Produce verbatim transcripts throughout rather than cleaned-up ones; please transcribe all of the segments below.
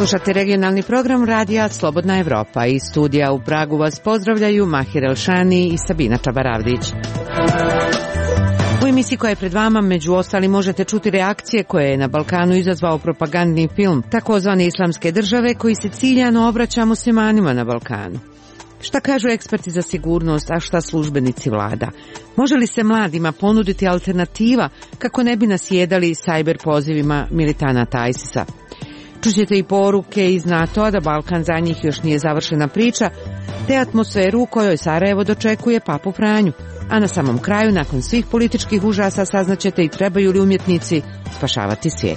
Slušate regionalni program radija Slobodna Evropa. Iz studija u Pragu vas pozdravljaju Mahir Elšani i Sabina Čabaravdić. U emisiji koja je pred vama, među ostali, možete čuti reakcije koje je na Balkanu izazvao propagandni film takozvane Islamske države koji se ciljano obraća muslimanima na Balkanu. Šta kažu eksperti za sigurnost, a šta službenici vlada? Može li se mladima ponuditi alternativa kako ne bi nasjedali sajber pozivima militanata ISIS-a? Čućete i poruke iz NATO-a da Balkan za njih još nije završena priča, te atmosferu u kojoj Sarajevo dočekuje Papu Franju. A na samom kraju, nakon svih političkih užasa, saznaćete i trebaju li umjetnici spašavati svijet.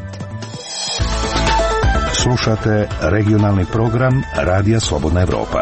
Slušate regionalni program Radija Slobodna Evropa.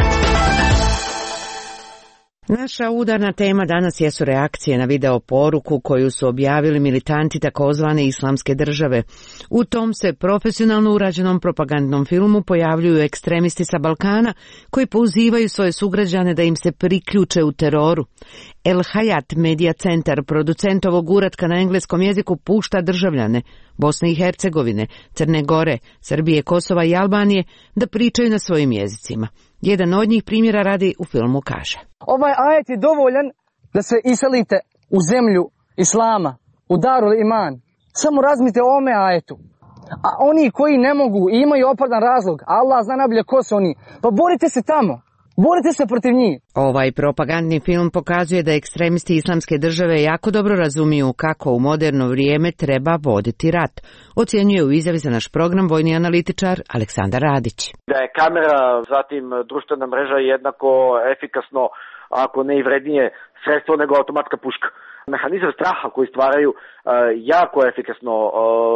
Naša udarna tema danas jesu reakcije na video poruku koju su objavili militanti takozvane Islamske države. U tom se profesionalno urađenom propagandnom filmu pojavljuju ekstremisti sa Balkana koji pozivaju svoje sugrađane da im se priključe u teroru. El Hayat Media Centar, producent ovog uratka na engleskom jeziku, pušta državljane Bosne i Hercegovine, Crne Gore, Srbije, Kosova i Albanije da pričaju na svojim jezicima. Jedan od njih primjera radi u filmu kaže: Ovaj ajet je dovoljan da se iselite u zemlju Islama, u Darul Iman. Samo razmite o ome ajetu. A oni koji ne mogu i imaju opravdan razlog, Allah zna najbolje ko su oni, pa borite se tamo. Borite se protiv njih. Ovaj propagandni film pokazuje da ekstremisti Islamske države jako dobro razumiju kako u moderno vrijeme treba voditi rat. Ocjenjuje u izjavi za naš program vojni analitičar Aleksandar Radić. Da je kamera, zatim društvena mreža jednako efikasno, ako ne i vrednije sredstvo nego automatska puška. Mehanizam straha koji stvaraju uh, jako efikasno uh,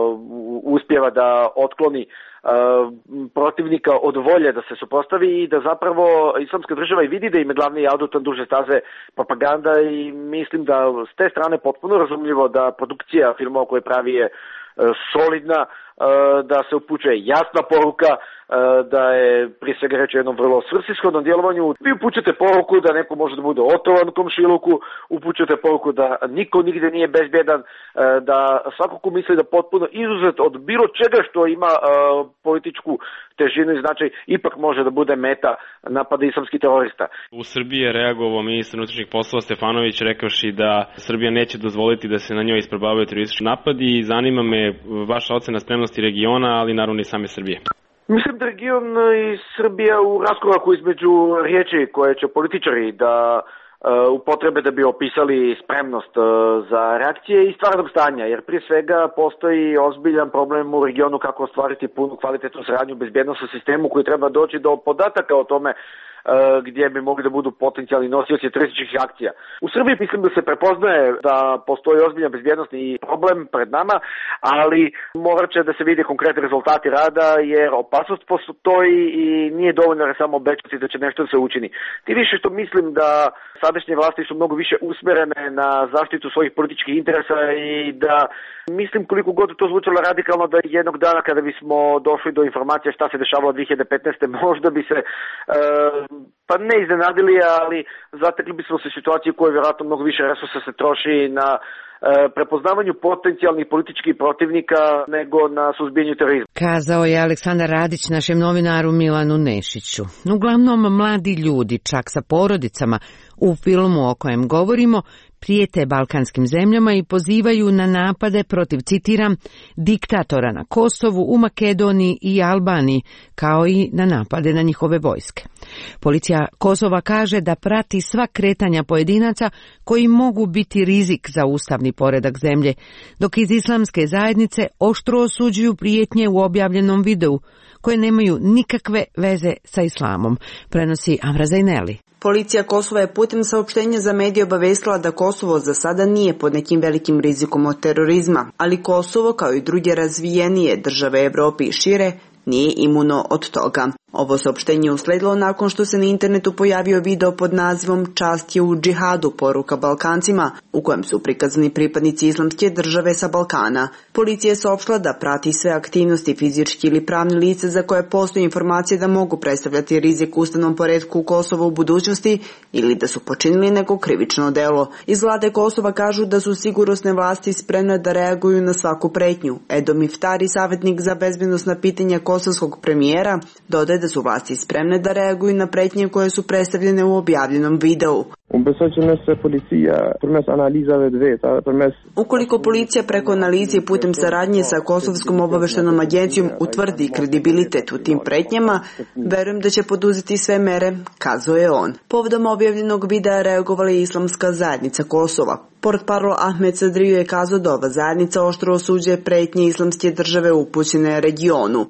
uspijeva da otkloni uh, protivnika od volje da se suprotstavi i da zapravo Islamska država i vidi da im je glavni adutan duže staze propaganda, i mislim da s te strane potpuno razumljivo da produkcija filmova koje pravi je uh, solidna, uh, da se upućuje jasna poruka, da je prije svega reč o jednom vrlo svrsishodnom djelovanju. Vi upućujete poruku da neko može da bude otrovan komšiluku, upućujete poruku da niko nigde nije bezbjedan, da svako ko misli da potpuno izuzet od bilo čega što ima uh, političku težinu i značaj, ipak može da bude meta napada islamskih terorista. U Srbiji je reagovao ministar unutrašnjih poslova Stefanović rekavši da Srbija neće dozvoliti da se na njoj isprobavaju teroristički napadi, i zanima me vaša ocena spremnosti regiona, ali naravno i same Srbije. Mislim da region i Srbija u raskoraku između riječi koje će političari da uh, upotrebe da bi opisali spremnost uh, za reakcije i stvarnog stanja, jer prije svega postoji ozbiljan problem u regionu kako ostvariti punu kvalitetnu saradnju u bezbjednosnom sistemu koji treba doći do podataka o tome gdje bi mogli da budu potencijalni nosioci terorističkih akcija. U Srbiji mislim da se prepoznaje da postoji ozbiljan bezbjednosni problem pred nama, ali morat će da se vide konkretni rezultati rada, jer opasnost postoji i nije dovoljno da samo obećati da će nešto da se učini. Ti više što mislim da sadašnje vlasti su mnogo više usmerene na zaštitu svojih političkih interesa, i da mislim, koliko god to zvučalo radikalno, da jednog dana kada bismo došli do informacije šta se dešavalo dvije hiljade petnaeste. možda bi se uh, pa ne iznenadili, ali zatekli bismo se situaciju u kojoj vjerojatno mnogo više resursa se troši na uh, prepoznavanju potencijalnih političkih protivnika nego na suzbijanju terorizma. Kazao je Aleksandar Radić našem novinaru Milanu Nešiću. Uglavnom mladi ljudi, čak sa porodicama, u filmu o kojem govorimo, prijete balkanskim zemljama i pozivaju na napade protiv, citiram, diktatora na Kosovu, u Makedoniji i Albaniji, kao i na napade na njihove vojske. Policija Kosova kaže da prati sva kretanja pojedinaca koji mogu biti rizik za ustavni poredak zemlje, dok iz islamske zajednice oštro osuđuju prijetnje u objavljenom videu, koje nemaju nikakve veze sa islamom, prenosi Amra Zaineli. Policija Kosova je putem saopštenja za medije obavestila da Kosovo za sada nije pod nekim velikim rizikom od terorizma, ali Kosovo, kao i druge razvijenije države Evrope i šire, nije imuno od toga. Ovo saopštenje usledilo nakon što se na internetu pojavio video pod nazivom "Čast je u džihadu, poruka Balkancima", u kojem su prikazani pripadnici Islamske države sa Balkana. Policija je saopštila da prati sve aktivnosti fizički ili pravni lice za koje postoji informacije da mogu predstavljati rizik ustavnom poretku Kosova u budućnosti ili da su počinili neko krivično delo. Iz vlade Kosova kažu da su sigurnosne vlasti spremne da reaguju na svaku pretnju. Edo Miftari, savjetnik za bezbednosna pitanja kosovskog premijera, dodaje da su vlasti spremne da reaguju na pretnje koje su predstavljene u objavljenom videu. Ukoliko policija preko analize i putem saradnje sa Kosovskom obaveštenom agencijom utvrdi kredibilitet u tim pretnjama, verujem da će poduzeti sve mere, kazao je on. Povodom objavljenog videa reagovala je Islamska zajednica Kosova. Portparol Ahmed Sadriju je kazao da ova zajednica oštro osuđuje pretnje Islamske države upućene regionu.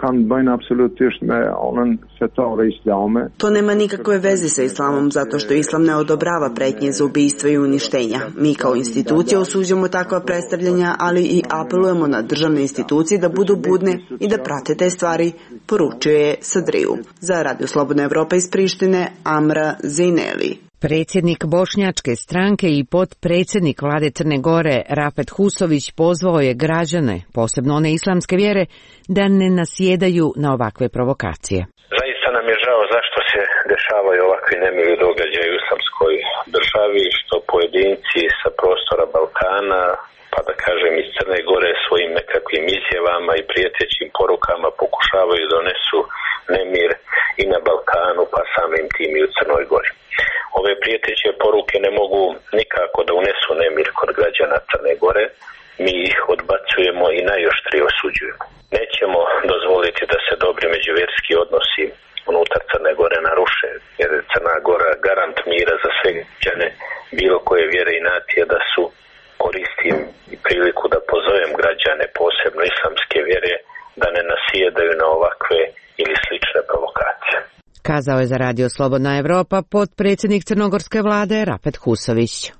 To nema nikakve veze sa islamom zato što islam ne odobrava pretnje za ubistva i uništenja. Mi kao institucija osuđujemo takva predstavljanja, ali i apelujemo na državne institucije da budu budne i da prate te stvari, poručio je Sadriju. Za Radio Slobodna Evropa iz Prištine, Amra Zejneli. Predsjednik Bošnjačke stranke i potpredsjednik vlade Crne Gore Rafet Husović pozvao je građane, posebno one islamske vjere, da ne nasjedaju na ovakve provokacije. Zaista nam je žao zašto se dešavaju ovakvi nemili događaji u islamskoj državi, što pojedinci sa prostora Balkana, pa da kažem iz Crne Gore, svojim nekakvim izjavama i prijetećim porukama pokušavaju da donesu nemir i na Balkanu, pa samim tim i u Crnoj Gori. Ove prijeteće poruke ne mogu nikako da unesu nemir kod građana Crne Gore, mi ih odbacujemo i najoštrije osuđujemo. Nećemo dozvoliti da se dobri međuvjerski odnosi unutar Crne Gore naruše, jer je Crna Gora garant mira za sve građane, bilo koje vjere i nacije, da su koristim i priliku da pozovem građane, posebno islamske vjere, da ne nasjedaju na ovakve ili slične provokacije. Kazao je za Radio Slobodna Evropa potpredsjednik crnogorske vlade Rafet Husović.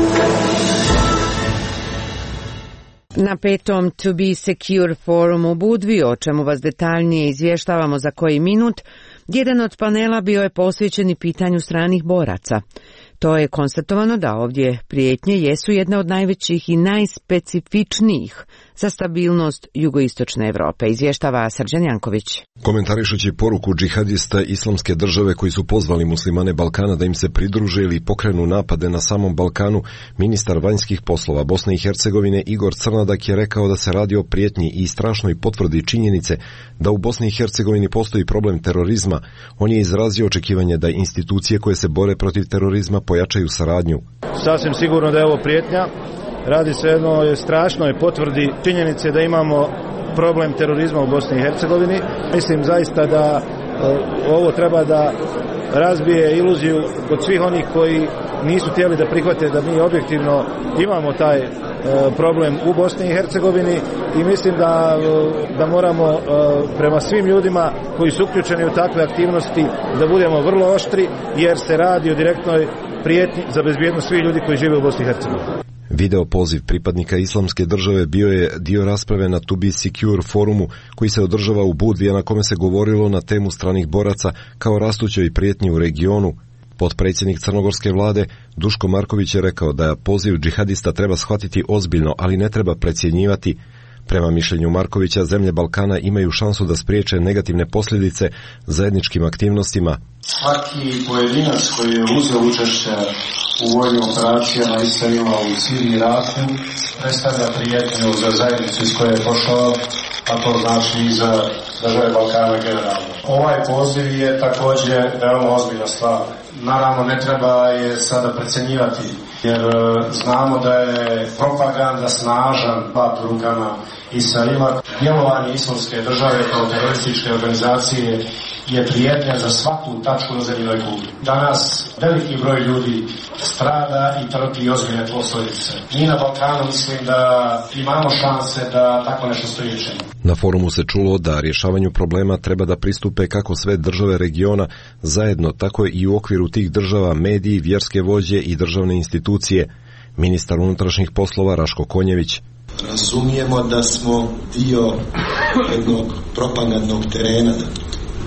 Na petom To Be Secure forumu u Budvi, o čemu vas detaljnije izvještavamo za koji minut, jedan od panela bio je posvećen pitanju stranih boraca. To je konstatovano da ovdje prijetnje jesu jedna od najvećih i najspecifičnijih za stabilnost jugoistočne Evrope, izvještava Srđan Janković. Komentarišući poruku džihadista Islamske države koji su pozvali muslimane Balkana da im se pridruže ili pokrenu napade na samom Balkanu, ministar vanjskih poslova Bosne i Hercegovine Igor Crnadak je rekao da se radi o prijetnji i strašnoj potvrdi činjenice da u Bosni i Hercegovini postoji problem terorizma. On je izrazio očekivanje da institucije koje se bore protiv terorizma pojačaju saradnju. Sasvim sigurno da je ovo prijetnja. Radi se o jednoj strašnoj potvrdi činjenice da imamo problem terorizma u Bosni i Hercegovini. Mislim zaista da uh, ovo treba da razbije iluziju kod svih onih koji nisu htjeli da prihvate da mi objektivno imamo taj uh, problem u Bosni i Hercegovini i mislim da, uh, da moramo uh, prema svim ljudima koji su uključeni u takve aktivnosti da budemo vrlo oštri, jer se radi o direktnoj prijetnji za bezbjednost svih ljudi koji žive u Bosni i Hercegovini. Video poziv pripadnika Islamske države bio je dio rasprave na To Be Secure forumu koji se održava u Budvi, a na kome se govorilo na temu stranih boraca kao rastućoj prijetnji u regionu. Potpredsjednik crnogorske vlade Duško Marković je rekao da poziv džihadista treba shvatiti ozbiljno, ali ne treba precjenjivati. Prema mišljenju Markovića, zemlje Balkana imaju šansu da spriječe negativne posljedice zajedničkim aktivnostima. Svaki pojedinac koji je uzeo učešće u vojnim operacijama i strelima u Siriji i Iraku predstavlja prijetnju za zajednicu iz koje je pošao, a to znači i za države Balkana generalno. Ovaj poziv je također veoma ozbiljna stvar. Naravno, ne treba je sada precenjivati, jer znamo da je propaganda snažan pat u rukama Israila. Djelovanje Islamske države kao terorističke organizacije je prijetnja za svaku tačku na zemljinoj kugli. Danas veliki broj ljudi strada i trpi ozbiljne posljedice. Mi na Balkanu mislim da imamo šanse da tako nešto spriječimo. Na forumu se čulo da rješavanju problema treba da pristupe kako sve države regiona zajedno, tako i u okviru tih država mediji, vjerske vođe i državne institucije. Ministar unutrašnjih poslova Raško Konjević. Razumijemo da smo dio jednog propagandnog terena,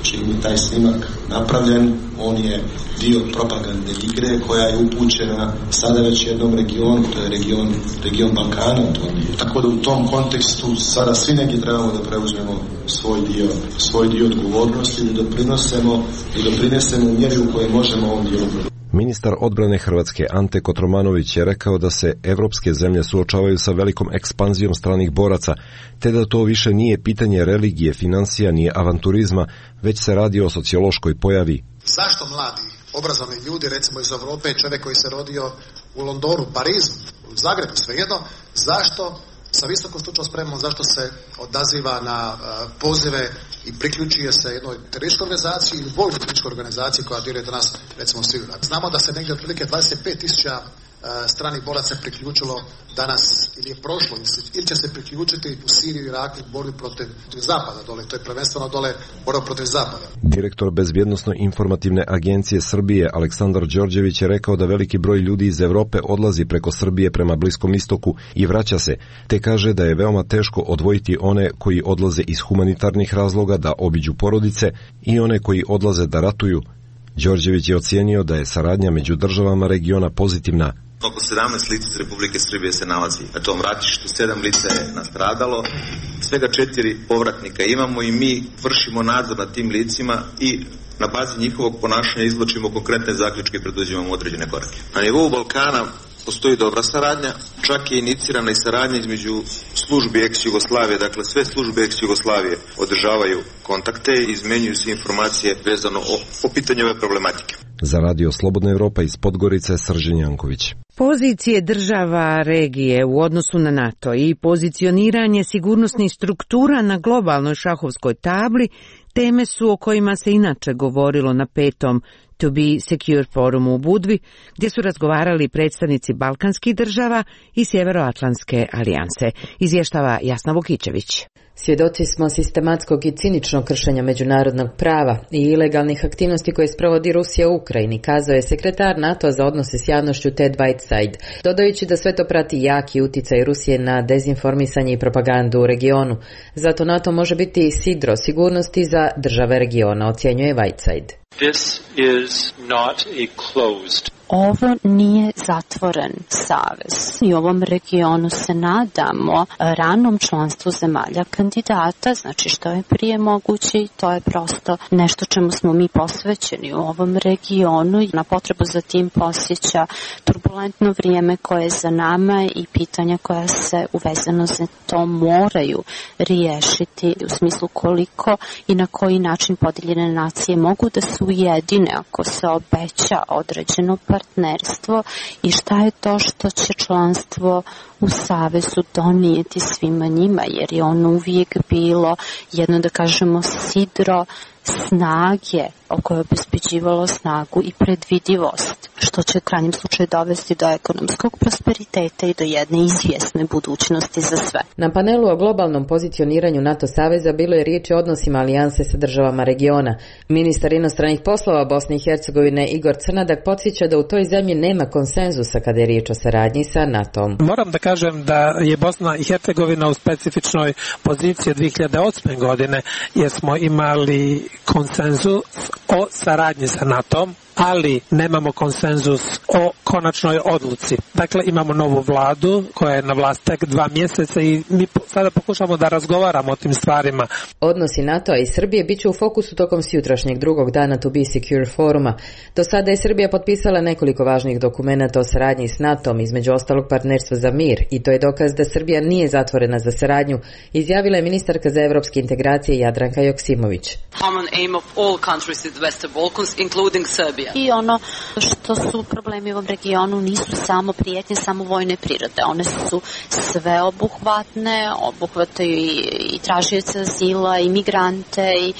čim je taj snimak napravljen, on je dio propagandne igre koja je upućena sada već jednom regionu, to je region, region Balkana. To je. Tako da u tom kontekstu sada svi neki trebamo da preuzmemo svoj dio, svoj dio odgovornosti i da doprinosemo i doprinesemo u mjeri u kojoj možemo ovom dijelu. Ministar odbrane Hrvatske Ante Kotromanović je rekao da se evropske zemlje suočavaju sa velikom ekspanzijom stranih boraca, te da to više nije pitanje religije, financija ni avanturizma, već se radi o sociološkoj pojavi. Zašto mladi, obrazovani ljudi, recimo iz Europe, čovjek koji se rodio u Londonu, Parizu, u Zagrebu, svejedno, zašto sa visokom stručnom spremom, zašto se odaziva na uh, pozive i priključuje se jednoj terorističkoj organizaciji ili vojnoj terorističkoj organizaciji koja djeluje do nas, recimo u Siriji. Znamo da se negdje otprilike dvadeset pet tisuća uh, stranih boraca priključilo danas ili je prošlo ili će se priključiti u Siriju i Iraku u borbi protiv, protiv zapada dole. To je prvenstveno dole borba protiv zapada. Direktor Bezbjednosno-informativne agencije Srbije Aleksandar Đorđević je rekao da veliki broj ljudi iz Evrope odlazi preko Srbije prema Bliskom istoku i vraća se, te kaže da je veoma teško odvojiti one koji odlaze iz humanitarnih razloga da obiđu porodice i one koji odlaze da ratuju. Đorđević je ocijenio da je saradnja među državama regiona pozitivna. Oko sedamnaest lica iz Republike Srbije se nalazi na tom ratištu, sedam lica je nastradalo, svega četiri povratnika imamo i mi vršimo nadzor nad tim licima i na bazi njihovog ponašanja izvlačimo konkretne zaključke i preduzimamo određene korake. Na nivou Balkana postoji dobra saradnja, čak je inicirana i saradnja između službi ex-Jugoslavije, dakle sve službe ex-Jugoslavije održavaju kontakte i izmenjuju se informacije vezano o, o pitanju ove problematike. Za Radio Slobodna Evropa iz Podgorice, Srđan Janković. Pozicije država regije u odnosu na NATO i pozicioniranje sigurnosnih struktura na globalnoj šahovskoj tabli teme su o kojima se inače govorilo na petom To be Secure forumu u Budvi, gdje su razgovarali predstavnici balkanskih država i Sjeveroatlantske alijanse, izvještava Jasna Vukićević. Svjedoci smo sistematskog i ciničnog kršenja međunarodnog prava i ilegalnih aktivnosti koje sprovodi Rusija u Ukrajini, kazao je sekretar NATO za odnose s javnošću Ted Whiteside, dodajući da sve to prati jaki uticaj Rusije na dezinformisanje i propagandu u regionu. Zato NATO može biti sidro sigurnosti za države regiona, ocjenjuje Whiteside. This is not a closed. Ovo nije zatvoren savez. I u ovom regionu se nadamo ranom članstvu zemalja kandidata, znači što je prije moguće i to je prosto nešto čemu smo mi posvećeni u ovom regionu. Na potrebu za tim posjeća turbulentno vrijeme koje je za nama i pitanja koja se uvezano za to moraju riješiti u smislu koliko i na koji način podijeljene nacije mogu da se ujedine ako se obeća određeno partnerstvo i šta je to što će članstvo u savezu donijeti svima njima, jer je ono uvijek bilo jedno, da kažemo, sidro snage o kojoj je obezbeđivalo snagu i predvidivost, što će u krajnjem slučaju dovesti do ekonomskog prosperiteta i do jedne izvjesne budućnosti za sve. Na panelu o globalnom pozicioniranju NATO saveza bilo je riječ o odnosima alijanse sa državama regiona. Ministar inostranih poslova Bosne i Hercegovine Igor Crnadak podsjeća da u toj zemlji nema konsenzusa kada je riječ o saradnji sa NATO-om. Moram da kažem da je Bosna i Hercegovina u specifičnoj poziciji od dvije hiljade osme godine, jer smo imali konsenzus o saradnji sa NATO-om, ali nemamo konsenzus o konačnoj odluci. Dakle, imamo novu vladu koja je na vlasti tek dva mjeseca i mi sada pokušamo da razgovaramo o tim stvarima. Odnosi NATO-a i Srbije bit će u fokusu tokom sutrašnjeg drugog dana To be Secure foruma. Do sada je Srbija potpisala nekoliko važnih dokumenata o saradnji s NATO-om, između ostalog partnerstvo za mir, i to je dokaz da Srbija nije zatvorena za saradnju, izjavila je ministarka za evropske integracije Jadranka Joksimović. Common aim of all countries in the Western Balkans, including Serbia. I ono što su problemi u ovom regionu nisu samo prijetnje, samo vojne prirode. One su sveobuhvatne, obuhvataju i, i tražioce azila, i migrante, i e,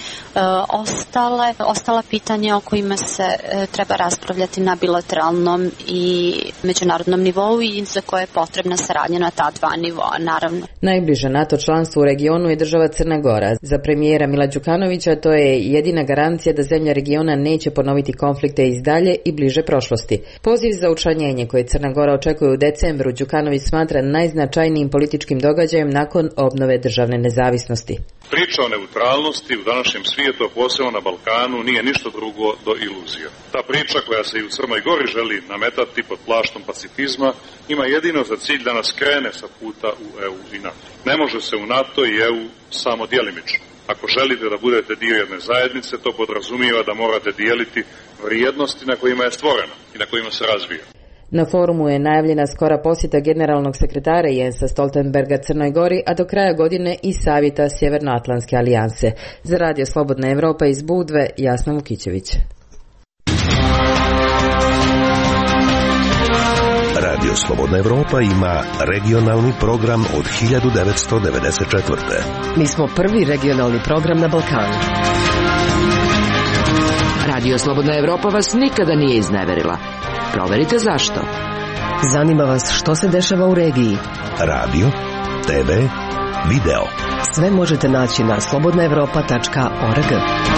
ostale, ostala pitanja o kojima se e, treba raspravljati na bilateralnom i međunarodnom nivou i za koje je potrebna saradnja na ta dva nivoa, naravno. Najbliže NATO članstvo u regionu je država Crna Gora. Za premijera Mila Đukanovića to je jedina garancija da zemlja regiona neće ponoviti konflikte iz dalje i bliže prošlosti. Poziv za učlanjenje koje Crna Gora očekuje u decembru Đukanović smatra najznačajnijim političkim događajem nakon obnove državne nezavisnosti. Priča o neutralnosti u današnjem svijetu, posebno na Balkanu, nije ništa drugo do iluzija. Ta priča koja se i u Crnoj Gori želi nametati pod plaštom pacifizma ima jedino za cilj da nas krene sa puta u E U i NATO. Ne može se u NATO i E U samo djelimično. Ako želite da budete dio jedne zajednice, to podrazumijeva da morate dijeliti vrijednosti na kojima je stvorena i na kojima se razvija. Na forumu je najavljena skora posjeta generalnog sekretara Jensa Stoltenberga Crnoj Gori, a do kraja godine i savjeta Sjevernoatlantske alijanse. Za Radio Slobodna Evropa iz Budve, Jasna Vukićević. Radio Slobodna Evropa ima regionalni program od hiljadu devetsto devedeset četvrte. Mi smo prvi regionalni program na Balkanu. Radio Slobodna Evropa vas nikada nije izneverila. Proverite zašto. Zanima vas što se dešava u regiji. Radio, te ve, video. Sve možete naći na slobodna evropa tačka org.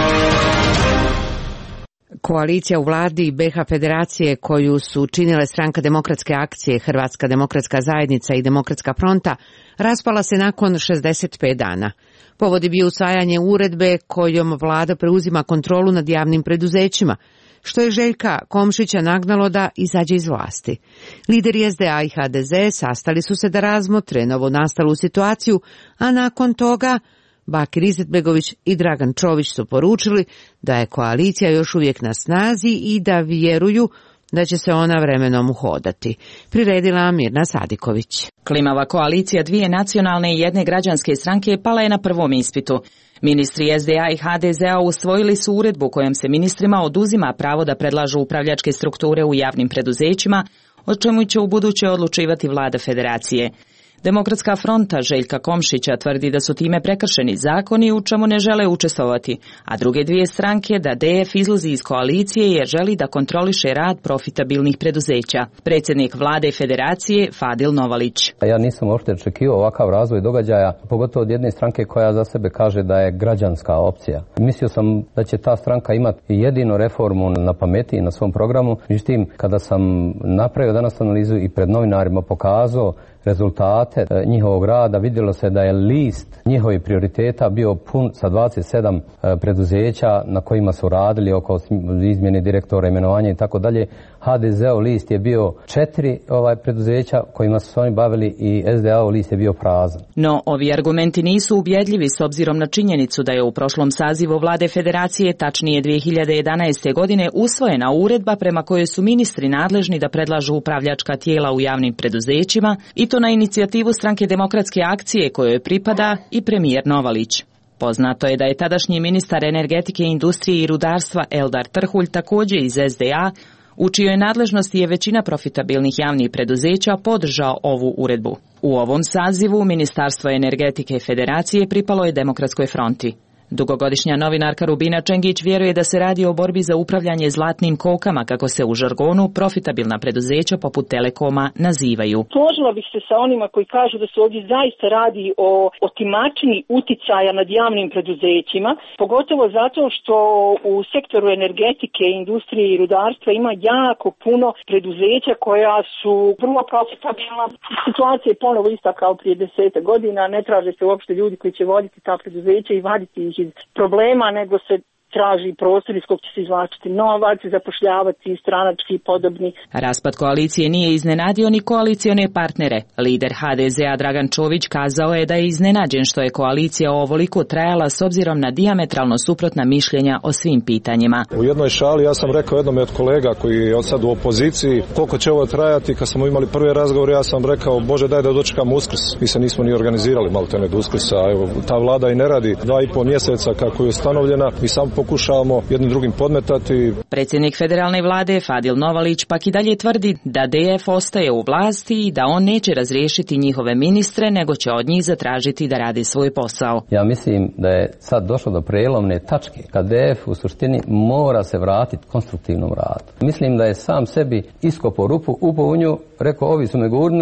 Koalicija u vladi be ha Federacije koju su činile Stranka demokratske akcije, Hrvatska demokratska zajednica i Demokratska fronta raspala se nakon šezdeset pet dana. Povod je bio usvajanje uredbe kojom vlada preuzima kontrolu nad javnim preduzećima, što je Željka Komšića nagnalo da izađe iz vlasti. Lideri es de a i ha de ze sastali su se da razmotre novo nastalu situaciju, a nakon toga Bakir Izetbegović i Dragan Čović su poručili da je koalicija još uvijek na snazi i da vjeruju da će se ona vremenom uhodati. Priredila Mirna Sadiković. Klimava koalicija dvije nacionalne i jedne građanske stranke pala je na prvom ispitu. Ministri es de a i ha de ze usvojili su uredbu kojom se ministrima oduzima pravo da predlažu upravljačke strukture u javnim preduzećima, o čemu će u buduće odlučivati vlada federacije. Demokratska fronta Željka Komšića tvrdi da su time prekršeni zakoni u čemu ne žele učestvovati, a druge dvije stranke da de ef izlazi iz koalicije jer želi da kontroliše rad profitabilnih preduzeća. Predsjednik vlade federacije Fadil Novalić. Ja nisam uopšte očekivao ovakav razvoj događaja, pogotovo od jedne stranke koja za sebe kaže da je građanska opcija. Mislio sam da će ta stranka imati jedino reformu na pameti i na svom programu, međutim kada sam napravio danas analizu i pred novinarima pokazao rezultate njihovog rada, vidjelo se da je list njihovih prioriteta bio pun sa dvadeset sedam preduzeća na kojima su radili oko izmjene direktora, imenovanja i tako dalje. ha de ze-ov list je bio četiri ovaj preduzeća kojima su se oni bavili i es de a-ov list je bio prazan. No, ovi argumenti nisu ubjedljivi s obzirom na činjenicu da je u prošlom sazivu vlade federacije, tačnije dvije hiljade jedanaeste. godine, usvojena uredba prema kojoj su ministri nadležni da predlažu upravljačka tijela u javnim preduzećima i to na inicijativu Stranke demokratske akcije kojoj pripada i premijer Novalić. Poznato je da je tadašnji ministar energetike, industrije i rudarstva Eldar Trhulj također iz es de a, u čijoj nadležnosti je većina profitabilnih javnih preduzeća, podržao ovu uredbu. U ovom sazivu Ministarstvo energetike federacije pripalo je Demokratskoj fronti. Dugogodišnja novinarka Rubina Čengić vjeruje da se radi o borbi za upravljanje zlatnim kokama, kako se u žargonu profitabilna preduzeća poput Telekoma nazivaju. Složila bih se sa onima koji kažu da se ovdje zaista radi o otimačini uticaja nad javnim preduzećima, pogotovo zato što u sektoru energetike, industrije i rudarstva ima jako puno preduzeća koja su vrlo profitabilna. Situacija je ponovo ista kao prije deseta godina, ne traže se uopšte ljudi koji će voditi ta preduzeća i vaditi ih iz problema, nego se traži prostor iz kog će se izvlačiti novac, zapošljavati stranački i podobni. Raspad koalicije nije iznenadio ni koalicione partnere. Lider ha de ze-a Dragan Čović kazao je da je iznenađen što je koalicija ovoliko trajala s obzirom na dijametralno suprotna mišljenja o svim pitanjima. U jednoj šali ja sam rekao jednome od kolega koji je od sad u opoziciji koliko će ovo trajati. Kad smo imali prvi razgovor ja sam rekao Bože daj da dočekamo Uskrs. Mi se nismo ni organizirali maltene do Uskrsa. Evo, ta vlada i ne radi dva i pol mjeseca kako je ustanovljena i sam pokušavamo jednim drugim podmetati. Predsjednik federalne vlade Fadil Novalić pak i dalje tvrdi da de ef ostaje u vlasti i da on neće razriješiti njihove ministre, nego će od njih zatražiti da radi svoj posao. Ja mislim da je sad došlo do prijelomne tačke kad de ef u suštini mora se vratiti konstruktivnom radu. Mislim da je sam sebi iskopao rupu, upao u nju, rekao ovi su me gurnili,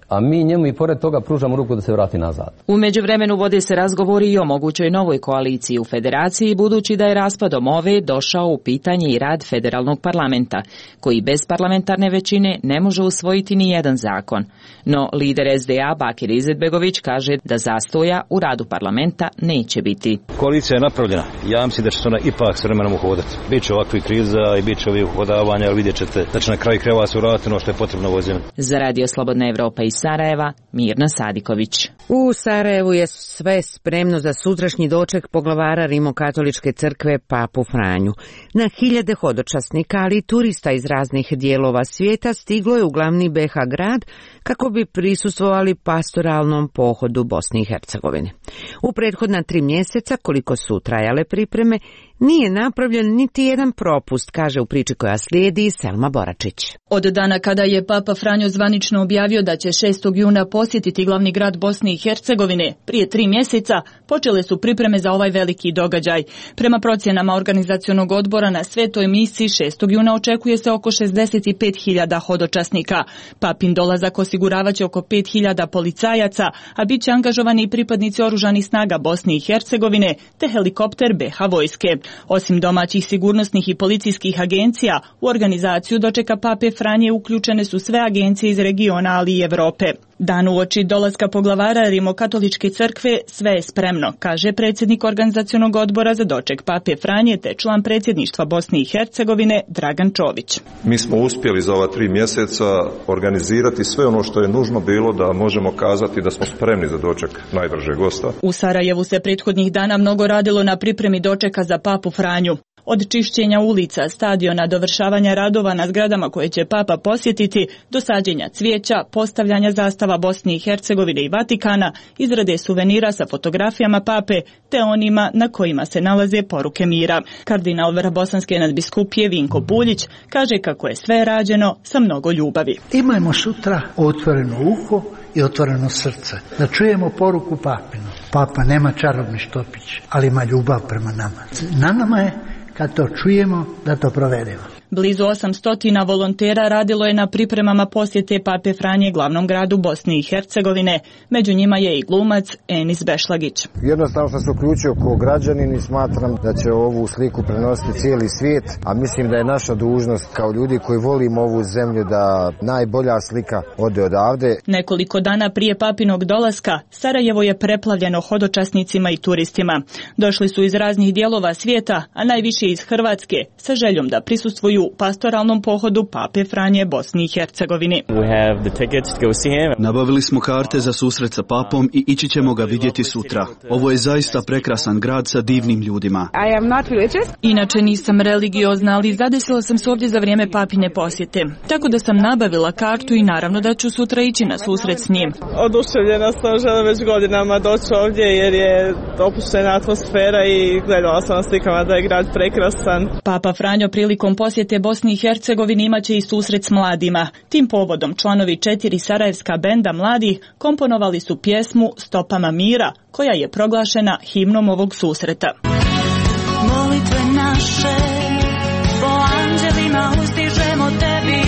a mi njemu i pored toga pružamo ruku da se vrati nazad. U međuvremenu vode se razgovori i o mogućoj novoj koaliciji u federaciji, budući da je raspadom ove došao u pitanje i rad federalnog parlamenta, koji bez parlamentarne većine ne može usvojiti ni jedan zakon. No lider es de a Bakir Izetbegović kaže da zastoja u radu parlamenta neće biti. Koalicija je napravljena. Ja mislim da će se ona ipak s vremenom uhodati. Biće ovakvih kriza i biće ovih uhodavanja, ali vidjet ćete da će na kraju krajeva se uraditi ono što je potrebno ovoj zemlji. Za Radio Slobodna Evropa iz Sarajeva, Mirna Sadiković. U Sarajevu je sve spremno za sutrašnji doček poglavara Rimokatoličke crkve Papu Franju. Na hiljade hodočasnika, ali i turista iz raznih dijelova svijeta stiglo je u glavni be ha grad kako bi prisustvovali pastoralnom pohodu Bosne i Hercegovine. U prethodna tri mjeseca, koliko su trajale pripreme, nije napravljen niti jedan propust, kaže u priči koja slijedi Selma Boračić. Od dana kada je Papa Franjo zvanično objavio da će šestog juna posjetiti glavni grad Bosne i Hercegovine, prije tri mjeseca počele su pripreme za ovaj veliki događaj. Prema procjenama organizacionog odbora na svetoj misiji šestog juna očekuje se oko šezdeset pet hiljada hodočasnika. Papin dolazak osiguravaće oko pet hiljada policajaca, a bit će angažovani i pripadnici oružanih snaga Bosne i Hercegovine te helikopter be ha vojske. Osim domaćih sigurnosnih i policijskih agencija, u organizaciju dočeka Pape Franje uključene su sve agencije iz regiona, ali i Evrope. Dan uoči dolaska poglavara Rimokatoličke crkve sve je spremno, kaže predsjednik organizacionog odbora za doček Pape Franje te član predsjedništva Bosne i Hercegovine Dragan Čović. Mi smo uspjeli za ova tri mjeseca organizirati sve ono što je nužno bilo da možemo kazati da smo spremni za doček najdražeg gosta. U Sarajevu se prethodnih dana mnogo radilo na pripremi dočeka za Papu Franju. Od čišćenja ulica, stadiona, dovršavanja radova na zgradama koje će Papa posjetiti, do sađenja cvijeća, postavljanja zastava Bosne i Hercegovine i Vatikana, izrade suvenira sa fotografijama Pape, te onima na kojima se nalaze poruke mira. Kardinal Vrabosanske nadbiskupije Vinko Buljić kaže kako je sve rađeno sa mnogo ljubavi. Imajmo sutra otvoreno uho i otvoreno srce, da čujemo poruku Papinu. Papa nema čarobni štopić, ali ima ljubav prema nama. Na nama je, kad to čujemo, da to provedemo. Blizu osamsto volontera radilo je na pripremama posjete Pape Franje glavnom gradu Bosne i Hercegovine. Među njima je i glumac Enis Bešlagić. Jednostavno sam se uključio kao građanin i smatram da će ovu sliku prenositi cijeli svijet, a mislim da je naša dužnost kao ljudi koji volimo ovu zemlju da najbolja slika ode odavde. Nekoliko dana prije Papinog dolaska, Sarajevo je preplavljeno hodočasnicima i turistima. Došli su iz raznih dijelova svijeta, a najviše iz Hrvatske, sa željom da prisustvuju u pastoralnom pohodu Pape Franje Bosni i Hercegovini. Nabavili smo karte za susret sa papom i ići ćemo ga vidjeti sutra. Ovo je zaista prekrasan grad sa divnim ljudima. Inače nisam religiozna, ali zadesila sam se ovdje za vrijeme Papine posjete. Tako da sam nabavila kartu i naravno da ću sutra ići na susret s njim. Oduševljena sam, želim već godinama doći ovdje jer je opuštena atmosfera i gledala sam na slikama da je grad prekrasan. Papa Franjo prilikom posjete Bosni i Hercegovini imaće i susret s mladima. Tim povodom članovi četiri sarajevska benda mladih komponovali su pjesmu Stopama mira, koja je proglašena himnom ovog susreta. Molitve naše po anđelima uzdižemo tebi,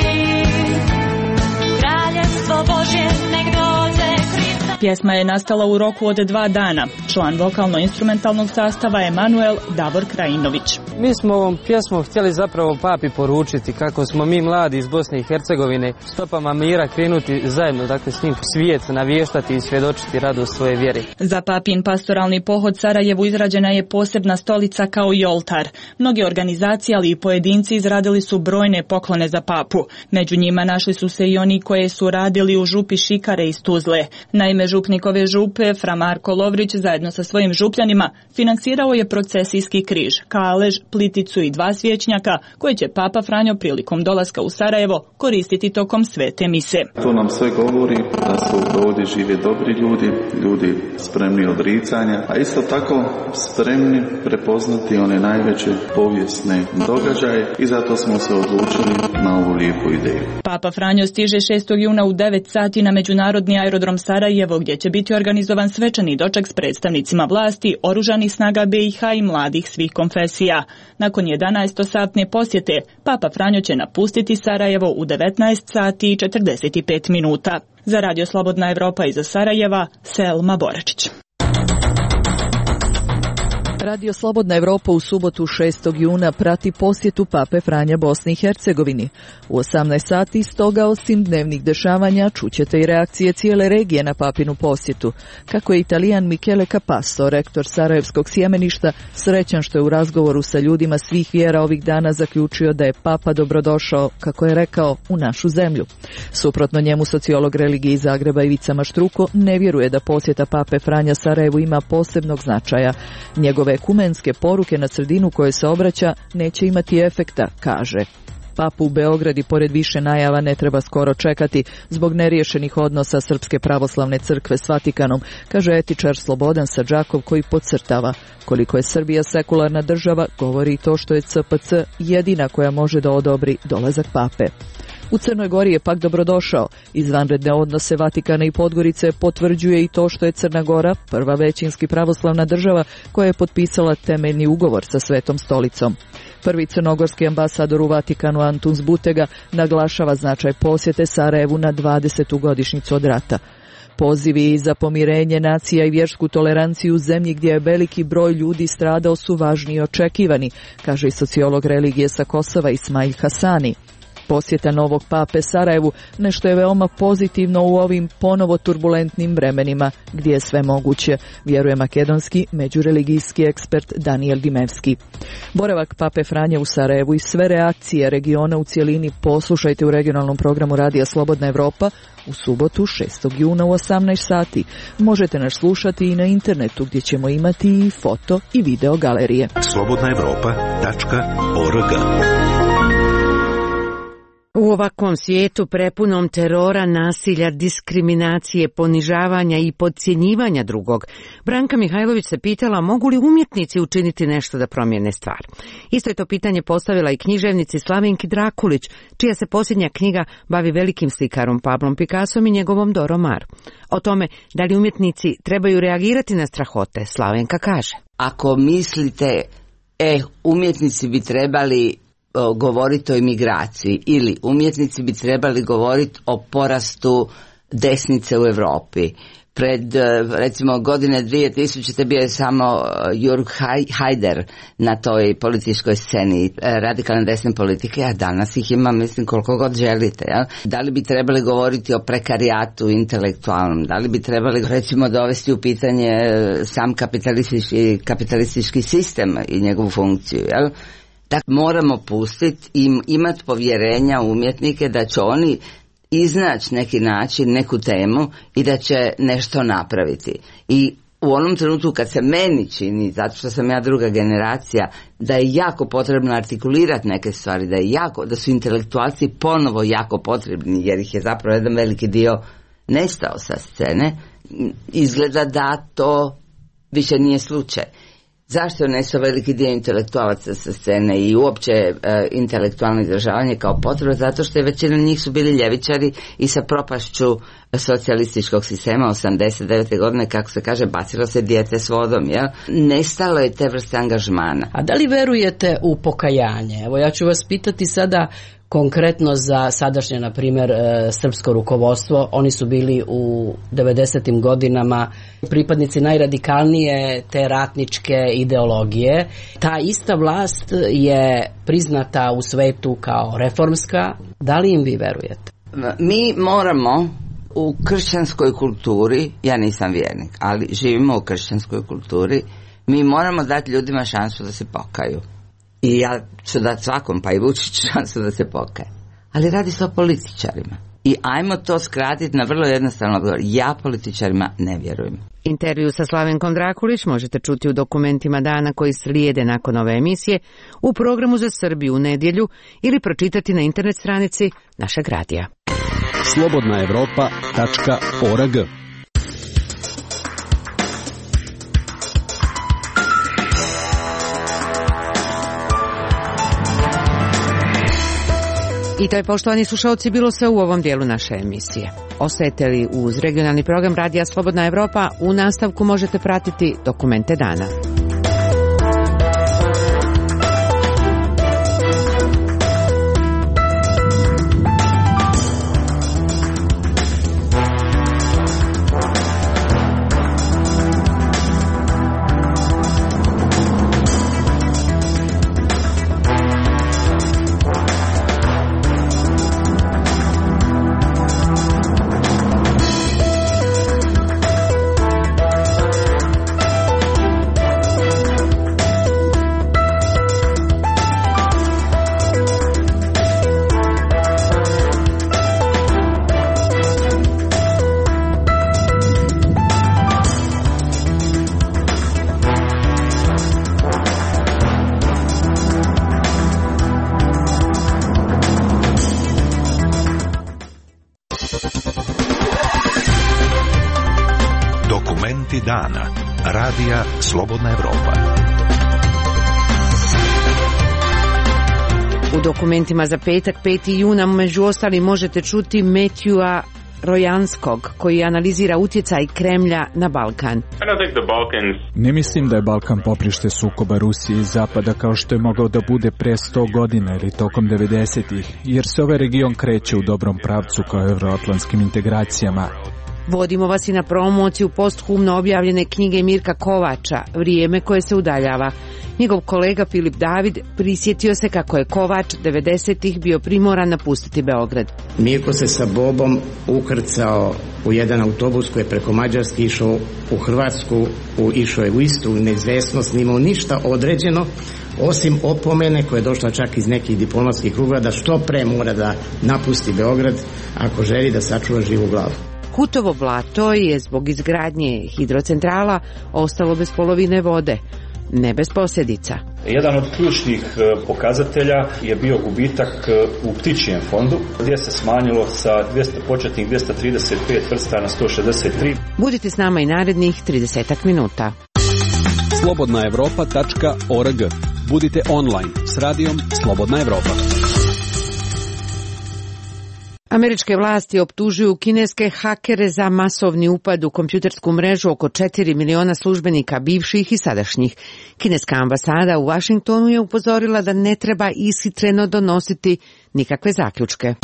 Kraljevstvo Božje nek dođe. Pjesma je nastala u roku od dva dana. Član vokalno-instrumentalnog sastava Emanuel Davor Krajinović. Mi smo ovom pjesmom htjeli zapravo Papi poručiti kako smo mi mladi iz Bosne i Hercegovine stopama mira krenuti zajedno, dakle s njim svijet navještati i svjedočiti radost svoje vjere. Za Papin pastoralni pohod Sarajevu izrađena je posebna stolica kao i oltar. Mnoge organizacije, ali i pojedinci izradili su brojne poklone za Papu. Među njima našli su se i oni koje su radili u župi Šikare iz Tuzle. Naime, župnikove župe Fra Marko Lovrić zajedno sa svojim župljanima financirao je procesijski križ, kalež, pliticu i dva svječnjaka koje će Papa Franjo prilikom dolaska u Sarajevo koristiti tokom svete mise. To nam sve govori da su ovdje žive dobri ljudi, ljudi spremni odricanja, a isto tako spremni prepoznati one najveće povijesne događaje i zato smo se odlučili na ovu lijepu ideju. Papa Franjo stiže šestog juna u devet sati na međunarodni aerodrom Sarajevo, gdje će biti organizovan svečani doček s predstavnicima vlasti, oružanih snaga be i ha i mladih svih konfesija. Nakon jedanaestosatne posjete, Papa Franjo će napustiti Sarajevo u devetnaest sati i četrdeset pet minuta. Za Radio Slobodna Evropa iz Sarajeva, Selma Boračić. Radio Slobodna Evropa u subotu šestog juna prati posjetu Pape Franja Bosni i Hercegovini. U osamnaest sati stoga osim dnevnih dešavanja čućete i reakcije cijele regije na papinu posjetu. Kako je Italijan Michele Capasso, rektor Sarajevskog sjemeništa, srećan što je u razgovoru sa ljudima svih vjera ovih dana zaključio da je Papa dobrodošao, kako je rekao, u našu zemlju. Suprotno njemu, sociolog religije iz Zagreba Ivica Maštruko ne vjeruje da posjeta Pape Franja Sarajevu ima posebnog značaja. Njegove ekumenske poruke na sredinu koje se obraća neće imati efekta, kaže. Papu u Beograd i pored više najava ne treba skoro čekati zbog neriješenih odnosa Srpske pravoslavne crkve s Vatikanom, kaže etičar Slobodan Sadžakov, koji podcrtava koliko je Srbija sekularna država, govori i to što je C P C jedina koja može da odobri dolazak Pape. U Crnoj Gori je pak dobrodošao. Izvanredne odnose Vatikana i Podgorice potvrđuje i to što je Crna Gora prva većinski pravoslavna država koja je potpisala temeljni ugovor sa Svetom stolicom. Prvi crnogorski ambasador u Vatikanu Antuns Butega naglašava značaj posjete Sarajevu na dvadesetu godišnjicu od rata. Pozivi za pomirenje nacija i vjersku toleranciju u zemlji gdje je veliki broj ljudi stradao su važni i očekivani, kaže i sociolog religije sa Kosova Ismail Hasani. Posjeta novog pape Sarajevu nešto je veoma pozitivno u ovim ponovo turbulentnim vremenima gdje je sve moguće, vjeruje makedonski međureligijski ekspert Daniel Dimevski. Boravak pape Franje u Sarajevu i sve reakcije regiona u cjelini poslušajte u regionalnom programu Radija Slobodna Evropa u subotu šestog juna u osamnaest sati. Možete nas slušati i na internetu gdje ćemo imati i foto i video galerije. slobodna evropa tačka org. U ovakvom svijetu prepunom terora, nasilja, diskriminacije, ponižavanja i podcjenjivanja drugog, Branka Mihajlović se pitala mogu li umjetnici učiniti nešto da promijene stvar. Isto je to pitanje postavila i književnici Slavenki Drakulić, čija se posljednja knjiga bavi velikim slikarom Pablom Picassom i njegovom Doro Maar. O tome da li umjetnici trebaju reagirati na strahote, Slavenka kaže. Ako mislite, e, umjetnici bi trebali govoriti o imigraciji ili umjetnici bi trebali govoriti o porastu desnice u Europi. Pred, recimo, godine dvije tisućite bio je samo Jurg Haider na toj političkoj sceni radikalne desne politike, a danas ih ima, mislim, koliko god želite. Ja? Da li bi trebali govoriti o prekarijatu intelektualnom? Da li bi trebali, recimo, dovesti u pitanje sam kapitalistički, kapitalistički sistem i njegovu funkciju? Ja? Dakle, moramo pustiti i imati povjerenja u umjetnike da će oni iznaći neki način, neku temu i da će nešto napraviti. I u onom trenutku kad se meni čini, zato što sam ja druga generacija, da je jako potrebno artikulirati neke stvari, da je jako, da su intelektualci ponovo jako potrebni, jer ih je zapravo jedan veliki dio nestao sa scene, izgleda da to više nije slučaj. Zašto je nestao veliki dio intelektualaca sa scene i uopće e, intelektualno izražavanje kao potreba? Zato što je većina njih su bili ljevičari i sa propašću socijalističkog sistema osamdeset devete godine, kako se kaže, bacilo se dijete s vodom, jel? Nestalo je te vrste angažmana. A da li verujete u pokajanje? Evo, ja ću vas pitati sada konkretno za sadašnje, na primjer, srpsko rukovodstvo. Oni su bili u devedesetim godinama pripadnici najradikalnije te ratničke ideologije. Ta ista vlast je priznata u svetu kao reformska. Da li im vi verujete? Mi moramo u kršćanskoj kulturi, ja nisam vjernik, ali živimo u kršćanskoj kulturi, mi moramo dati ljudima šansu da se pokaju. I ja ću dati svakom, pa i Vučiću, šansu da se pokaje. Ali radi se o političarima. I ajmo to skratiti na vrlo jednostavan odgovor. Ja političarima ne vjerujem. Intervju sa Slavenkom Drakulić možete čuti u dokumentima dana koji slijede nakon ove emisije, u programu za Srbiju u nedjelju ili pročitati na internet stranici našeg radija. slobodna evropa tačka org. I to je, poštovani slušalci, bilo sve u ovom dijelu naše emisije. Ostajete li uz regionalni program Radija Slobodna Evropa, u nastavku možete pratiti dokumente dana. Dokumenti dana. Radija Slobodna Evropa. U dokumentima za petak, peti juna, među ostalim možete čuti Matthewa Rojanskog, koji analizira utjecaj Kremlja na Balkan. Ne mislim da je Balkan poprište sukoba Rusije i Zapada kao što je mogao da bude pre sto godina ili tokom devedesetih, jer se ovaj region kreće u dobrom pravcu kao evroatlantskim integracijama. Vodimo vas i na promociju posthumno objavljene knjige Mirka Kovača, Vrijeme koje se udaljava. Njegov kolega Filip David prisjetio se kako je Kovač devedesetih bio primoran napustiti Beograd. Mirko se sa Bobom ukrcao u jedan autobus koji je preko Mađarske išao u Hrvatsku, u, išao je u Istru, neizvesnost, nimao ništa određeno, osim opomene koja je došla čak iz nekih diplomatskih krugova da što pre mora da napusti Beograd ako želi da sačuva živu glavu. Hutovo blato je zbog izgradnje hidrocentrala ostalo bez polovine vode, ne bez posljedica. Jedan od ključnih pokazatelja je bio gubitak u ptičijem fondu, gdje se smanjilo sa dvjesto početnih dvjesto trideset pet vrsta na sto šezdeset tri. Budite s nama i narednih trideset minuta. slobodna evropa tačka org. Budite online s radijom Slobodna Evropa. Američke vlasti optužuju kineske hakere za masovni upad u kompjutersku mrežu oko četiri miliona službenika bivših i sadašnjih. Kineska ambasada u Vašingtonu je upozorila da ne treba ishitreno donositi nikakve zaključke.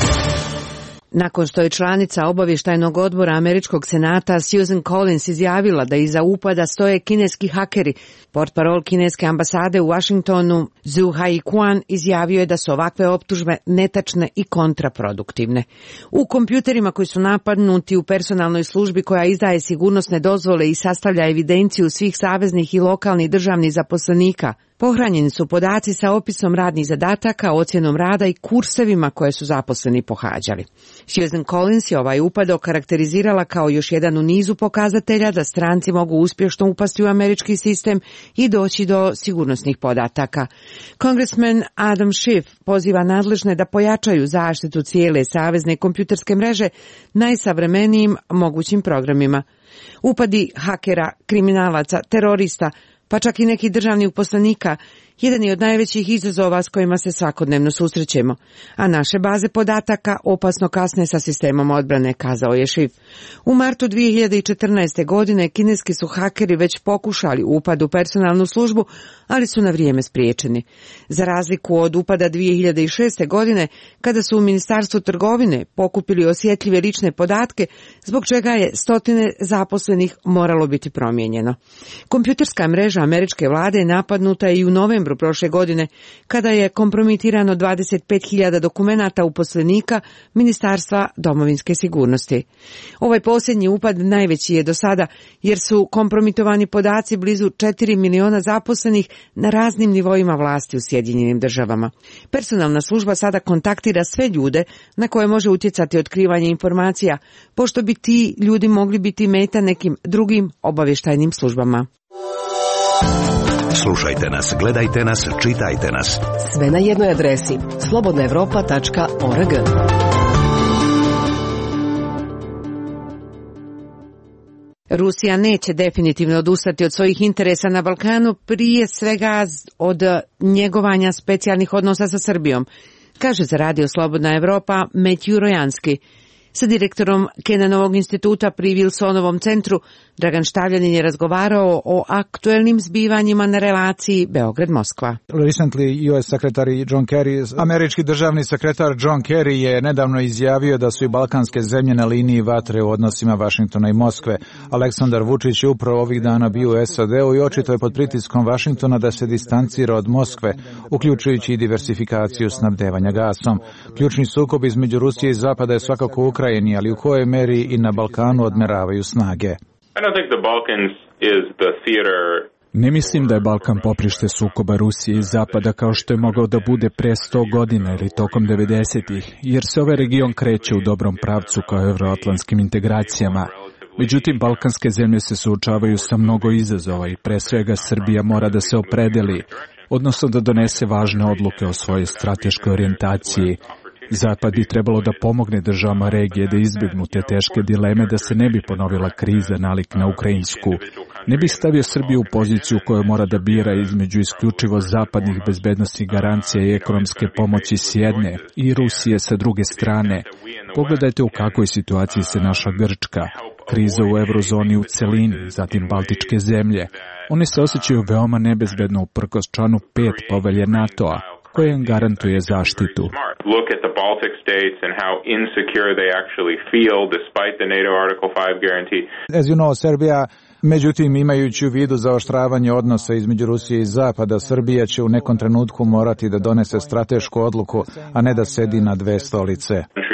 Nakon što je članica obavještajnog odbora Američkog senata Susan Collins izjavila da iza upada stoje kineski hakeri, portparol kineske ambasade u Washingtonu Zhu Haiquan izjavio je da su ovakve optužbe netačne i kontraproduktivne. U kompjuterima koji su napadnuti u personalnoj službi koja izdaje sigurnosne dozvole i sastavlja evidenciju svih saveznih i lokalnih državnih zaposlenika, pohranjeni su podaci sa opisom radnih zadataka, ocjenom rada i kursevima koje su zaposleni pohađali. Susan Collins je ovaj upad okarakterizirala kao još jedan u nizu pokazatelja da stranci mogu uspješno upasti u američki sistem i doći do sigurnosnih podataka. Congressman Adam Schiff poziva nadležne da pojačaju zaštitu cijele savezne kompjuterske mreže najsavremenijim mogućim programima. Upadi hakera, kriminalaca, terorista, pa čak i nekih državnih uposlenika, jedan je od najvećih izazova s kojima se svakodnevno susrećemo, a naše baze podataka opasno kasne sa sistemom odbrane, kazao je Schiff. U martu dvije hiljade četrnaeste. godine kineski su hakeri već pokušali upad u personalnu službu, ali su na vrijeme spriječeni. Za razliku od upada dvije hiljade šeste. godine, kada su u Ministarstvu trgovine pokupili osjetljive lične podatke, zbog čega je stotine zaposlenih moralo biti promijenjeno. Kompjuterska mreža američke vlade je napadnuta i u novembru prošle godine, kada je kompromitirano dvadeset pet hiljada dokumenata uposlenika Ministarstva domovinske sigurnosti. Ovaj posljednji upad najveći je do sada, jer su kompromitovani podaci blizu četiri miliona zaposlenih na raznim nivoima vlasti u Sjedinjenim državama. Personalna služba sada kontaktira sve ljude na koje može utjecati otkrivanje informacija, pošto bi ti ljudi mogli biti meta nekim drugim obavještajnim službama. Slušajte nas, gledajte nas, čitajte nas. Sve na jednoj adresi slobodna evropa tačka org. Rusija neće definitivno odustati od svojih interesa na Balkanu, prije svega od njegovanja specijalnih odnosa sa Srbijom, kaže za Radio Slobodna Evropa Matthew Rojanski. Sa direktorom Kenanovog instituta pri Wilsonovom centru Dragan Štavljanin je razgovarao o aktuelnim zbivanjima na relaciji Beograd-Moskva. Recently U S Secretary John Kerry, američki državni sekretar John Kerry je nedavno izjavio da su i balkanske zemlje na liniji vatre u odnosima Vašingtona i Moskve. Aleksandar Vučić je upravo ovih dana bio u S A D-u i očito je pod pritiskom Vašingtona da se distancira od Moskve, uključujući i diversifikaciju snabdevanja gasom. Ključni sukob između Rusije i Zapada je svakako u Ukrajini, ali u kojoj meri i na Balkanu odmeravaju snage. Ne mislim da je Balkan poprište sukoba Rusije i Zapada kao što je mogao da bude pre sto godina ili tokom devedesetih, jer se ovaj region kreće u dobrom pravcu kao evroatlantskim integracijama. Međutim, balkanske zemlje se suočavaju sa mnogo izazova i pre svega Srbija mora da se opredeli, odnosno da donese važne odluke o svojoj strateškoj orijentaciji. Zapad bi trebalo da pomogne državama regije da izbjegnu te teške dileme da se ne bi ponovila kriza nalik na ukrajinsku. Ne bi stavio Srbiju u poziciju koju mora da bira između isključivo zapadnih bezbednostnih garancija i ekonomske pomoći s jedne i Rusije sa druge strane. Pogledajte u kakvoj situaciji se našla Grčka, kriza u eurozoni u celini, zatim Baltičke zemlje. One se osjećaju veoma nebezbedno uprkos članu pet povelje NATO-a, koje im garantuje zaštitu. Look at the Baltic states and how insecure they actually feel despite the NATO Article five guarantee. As you know, Serbia, međutim, imajući u vidu zaoštravanje odnosa između Rusije i Zapada, Srbija će u nekom trenutku morati da donese stratešku odluku, a ne da sedi na dve stolice.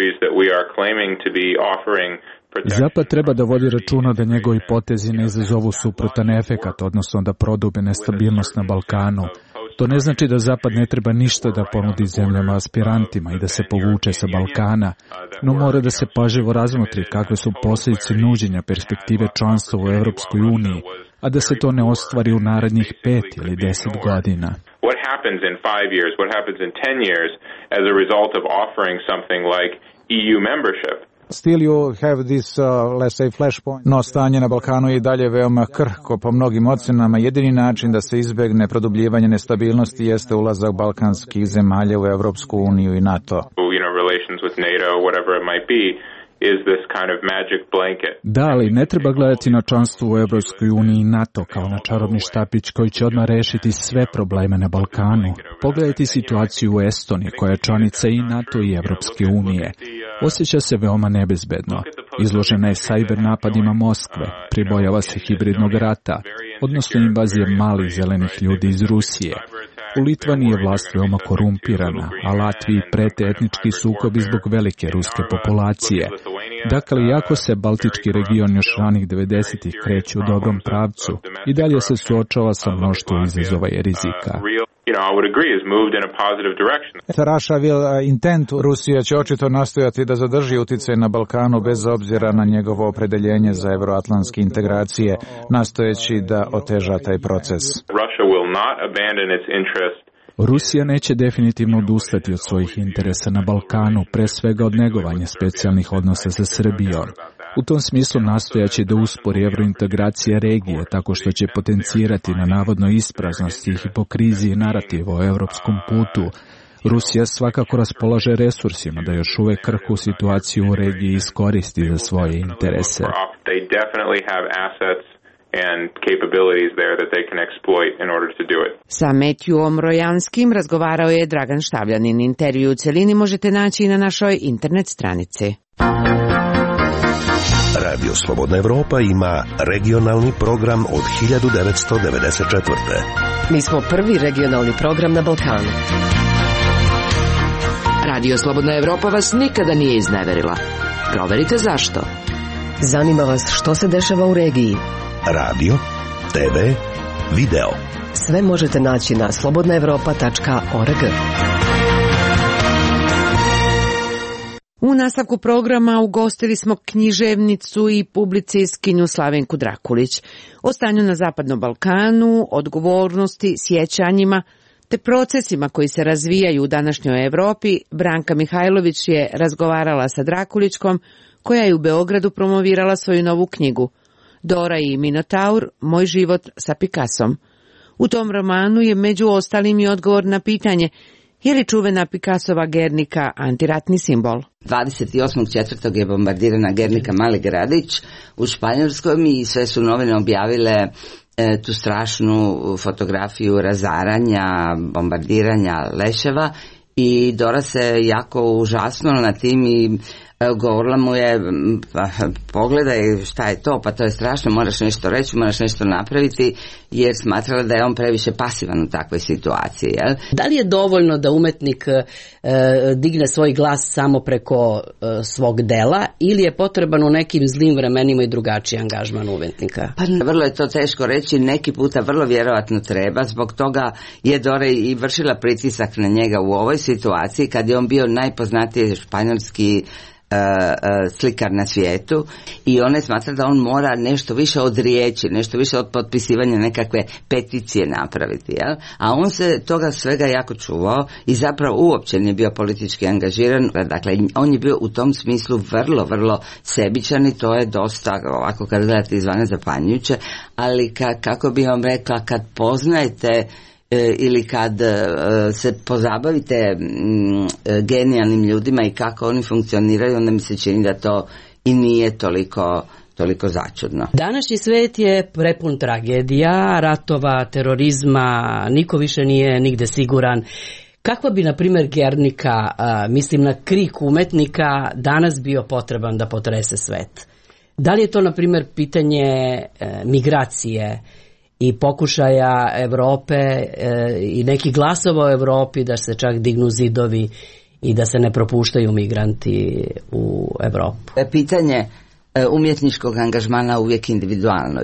Zapad treba da vodi računa da njegovi potezi ne izazovu suprotan efekat, odnosno da prodube nestabilnost na Balkanu. To ne znači da Zapad ne treba ništa da ponudi zemljama aspirantima i da se povuče sa Balkana, no mora da se pažljivo razmotri kakve su posljedice nuđenja perspektive članstva u Evropskoj uniji, a da se to ne ostvari u narednih pet ili deset godina. What happens in five years, what happens in ten years as a result of offering something like E U membership? Still you have this, uh, let's say, flashpoint. No, stanje na Balkanu je i dalje veoma krhko po mnogim ocenama. Jedini način da se izbegne produbljivanje nestabilnosti jeste ulazak balkanskih zemalja u Evropsku uniju i NATO. You know, relations with NATO, whatever it might be, is this kind of magic blanket. Da, ali ne treba gledati na članstvo u Evropskoj uniji i NATO kao na čarobni štapić koji će odmah rešiti sve probleme na Balkanu. Pogledajte situaciju u Estoniji koja je članica i NATO i Evropske unije. Osjeća se veoma nebezbedno. Izložena je sajber napadima Moskve, pribojava se hibridnog rata, odnosno invazije malih zelenih ljudi iz Rusije. U Litvani je vlast veoma korumpirana, a Latviji prete etnički sukobi zbog velike ruske populacije. Dakle, iako se Baltički region još ranih devedesetih kreće u dobrom pravcu, i dalje se suočava sa mnoštvom izazova i rizika. You know, I would agree, has moved in a positive direction. Russia will intent, Rusija će očito nastojati da zadrži uticaj na Balkanu bez obzira na njegovo opredeljenje za evroatlantske integracije, nastojeći da oteža taj proces. Russia will not abandon its interest. Rusija neće definitivno odustati od svojih interesa na Balkanu, pre svega od negovanja specijalnih odnosa sa Srbijom. U tom smislu nastojaće da uspori evrointegracije regije tako što će potencirati na navodno ispraznosti i hipokriziji narativa o evropskom putu. Rusija svakako raspolaže resursima da još uvek krhku situaciju u regiji iskoristi za svoje interese. They definitely have assets and capabilities there that they can exploit in order to do it. Sa Metjuom Rojanskim razgovarao je Dragan Štavljanin. Intervju u celini možete naći i na našoj internet stranici. Radio Slobodna Evropa ima regionalni program od hiljadu devetsto devedeset četvrte. Mi smo prvi regionalni program na Balkanu. Radio Slobodna Evropa vas nikada nije izneverila. Proverite zašto. Zanima vas što se dešava u regiji. Radio, te ve, video. Sve možete naći na slobodna evropa tačka org. U nastavku programa ugostili smo književnicu i publicistkinju Slavenku Drakulić. O stanju na Zapadnom Balkanu, odgovornosti, sjećanjima te procesima koji se razvijaju u današnjoj Evropi, Branka Mihajlović je razgovarala sa Drakulićkom, koja je u Beogradu promovirala svoju novu knjigu Dora i Minotaur, moj život sa Picassom. U tom romanu je među ostalim i odgovor na pitanje je li čuvena Picassova Gernika antiratni simbol. dvadeset osmog četvrtog je bombardirana Gernika Mali gradić u Španjolskoj i sve su novine objavile e, tu strašnu fotografiju razaranja, bombardiranja leševa i Dora se jako užasnula na tim i govorila mu je, pa, pogledaj šta je to, pa to je strašno, moraš nešto reći, moraš nešto napraviti, jer smatrala da je on previše pasivan u takvoj situaciji. Jel? Da li je dovoljno da umetnik e, digne svoj glas samo preko e, svog dela ili je potreban u nekim zlim vremenima i drugačiji angažman umetnika? Pa vrlo je to teško reći, neki puta vrlo vjerovatno treba, zbog toga je Dora i vršila pritisak na njega u ovoj situaciji kad je on bio najpoznatiji španjolski slikar na svijetu i ona smatra da on mora nešto više od riječi, nešto više od potpisivanja nekakve peticije napraviti, jel? A on se toga svega jako čuvao i zapravo uopće nije bio politički angažiran, dakle on je bio u tom smislu vrlo, vrlo sebičan i to je dosta, ovako kad gledate izvana, zapanjujuće, ali ka, kako bih vam rekla, kad poznajete ili kad se pozabavite genijalnim ljudima i kako oni funkcioniraju, onda mi se čini da to i nije toliko, toliko začudno. Današnji svet je prepun tragedija, ratova, terorizma, niko više nije nigde siguran. Kakva bi, na primjer, Guernica, mislim na krik umetnika, danas bio potreban da potrese svet? Da li je to, na primjer, pitanje migracije i pokušaja Evrope e, i neki glasova u Evropi da se čak dignu zidovi i da se ne propuštaju migranti u Evropu? Pitanje umjetničkog angažmana uvijek individualno.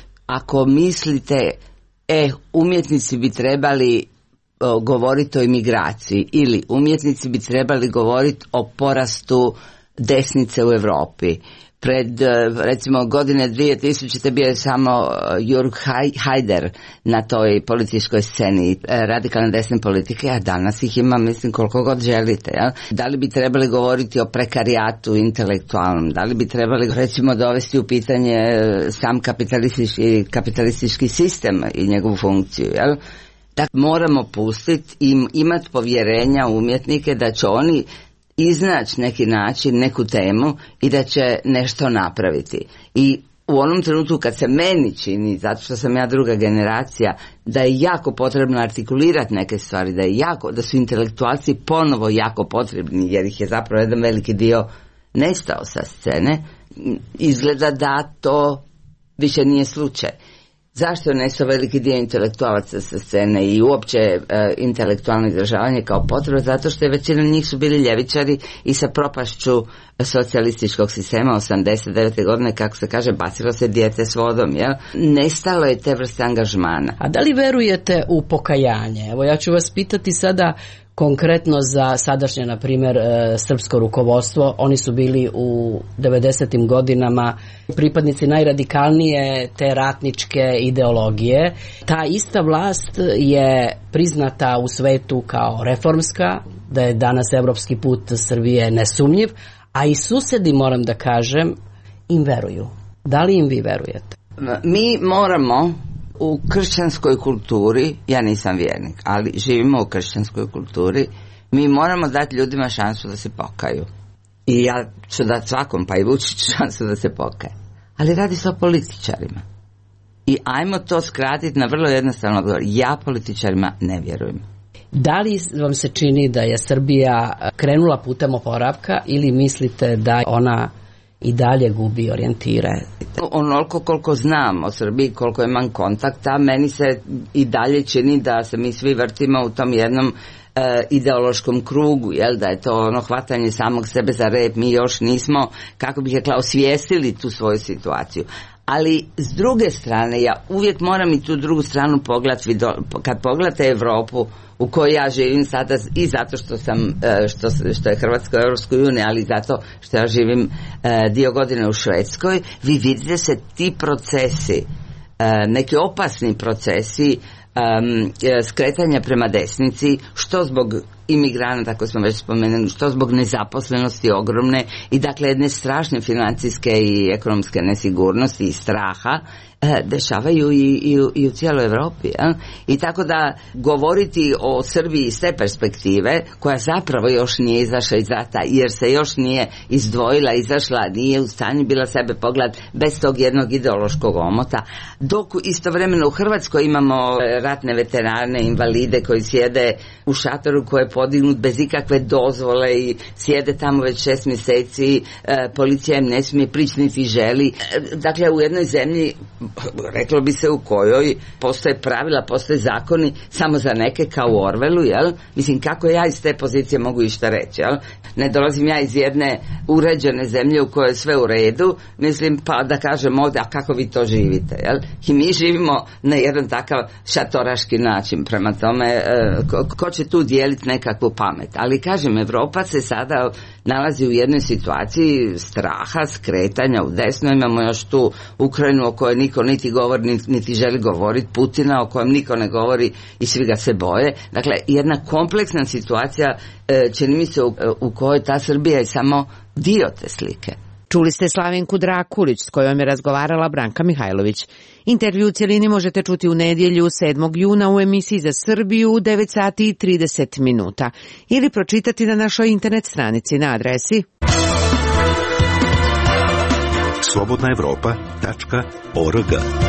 Ako mislite, e, umjetnici bi trebali o, govoriti o imigraciji ili umjetnici bi trebali govoriti o porastu desnice u Evropi. Pred, recimo, godine dvije tisućite bio je samo Jürg Haider na toj političkoj sceni radikalne desne politike, a danas ih ima, mislim, koliko god želite. Ja? Da li bi trebali govoriti o prekarijatu intelektualnom? Da li bi trebali, recimo, dovesti u pitanje sam kapitalistički, kapitalistički sistem i njegovu funkciju? Ja? Dakle, moramo pustiti i imati povjerenja u umjetnike da će oni iznaći neki način, neku temu i da će nešto napraviti. I u onom trenutku kad se meni čini, zato što sam ja druga generacija, da je jako potrebno artikulirati neke stvari, da je jako, da su intelektualci ponovo jako potrebni, jer ih je zapravo jedan veliki dio nestao sa scene, izgleda da to više nije slučaj. Zašto je nestao veliki dio intelektualaca sa scene i uopće e, intelektualno izražavanje kao potreba? Zato što je većina njih su bili ljevičari i sa propašću socijalističkog sistema osamdeset devete godine, kako se kaže, bacilo se dijete s vodom, jel? Nestalo je te vrste angažmana. A da li verujete u pokajanje? Evo, ja ću vas pitati sada konkretno za sadašnje, na primjer, srpsko rukovodstvo. Oni su bili u devedesetim godinama pripadnici najradikalnije te ratničke ideologije. Ta ista vlast je priznata u svetu kao reformska, da je danas evropski put Srbije nesumnjiv, a i susedi, moram da kažem, im veruju. Da li im vi verujete? Mi moramo u kršćanskoj kulturi, ja nisam vjernik, ali živimo u kršćanskoj kulturi, mi moramo dati ljudima šansu da se pokaju. I ja ću dati svakom, pa i Vučiću, šansu da se pokaje. Ali radi se o političarima. I ajmo to skratiti na vrlo jednostavno odgovor. Ja političarima ne vjerujem. Da li vam se čini da je Srbija krenula putem oporavka ili mislite da ona i dalje gubi orijentire? Onoliko koliko znam o Srbiji, koliko imam kontakta, meni se i dalje čini da se mi svi vrtimo u tom jednom e, ideološkom krugu, jel, da je to ono hvatanje samog sebe za rep, mi još nismo, kako bih rekla, osvijestili tu svoju situaciju. Ali s druge strane, ja uvijek moram i tu drugu stranu pogledati, kad pogledate Evropu u kojoj ja živim sada, i zato što sam što, što je Hrvatska u Europskoj uniji, ali zato što ja živim dio godine u Švedskoj, vi vidite se ti procesi, neki opasni procesi um, skretanja prema desnici, što zbog imigranata, tako smo već spomenuli, što zbog nezaposlenosti ogromne i dakle jedne strašne financijske i ekonomske nesigurnosti i straha, e, dešavaju i, i, i u cijeloj Evropi. Ja? I tako da govoriti o Srbiji iz te perspektive, koja zapravo još nije izašla iz rata, jer se još nije izdvojila, izašla, nije u stanju bila sebe pogledati bez tog jednog ideološkog omota, dok istovremeno u Hrvatskoj imamo ratne veterane, invalide koji sjede u šatoru koji je podignut bez ikakve dozvole i sjede tamo već šest mjeseci, e, policija im ne smije prići niti želi. E, dakle, u jednoj zemlji, reklo bi se u kojoj postoje pravila, postoje zakoni samo za neke kao u Orwellu, jel? Mislim, kako ja iz te pozicije mogu išta reći, jel? Ne dolazim ja iz jedne uređene zemlje u kojoj je sve u redu, mislim, pa da kažem ovdje, a kako vi to živite, jel? I mi živimo na jedan takav šatoraški način, prema tome, e, ko, ko će tu dijeliti neka nekakvu pamet. Ali kažem, Evropa se sada nalazi u jednoj situaciji straha, skretanja u desno. Imamo još tu Ukrajinu o kojoj niko niti govori, niti želi govoriti, Putina o kojem niko ne govori i svi ga se boje. Dakle, jedna kompleksna situacija, čini mi se, u, u kojoj ta Srbija je samo dio te slike. Čuli ste Slavenku Drakulić s kojom je razgovarala Branka Mihajlović. Intervju u cjelini možete čuti u nedjelju sedmog juna u emisiji za Srbiju u devet sati i trideset minuta ili pročitati na našoj internet stranici na adresi slobodna evropa tačka org.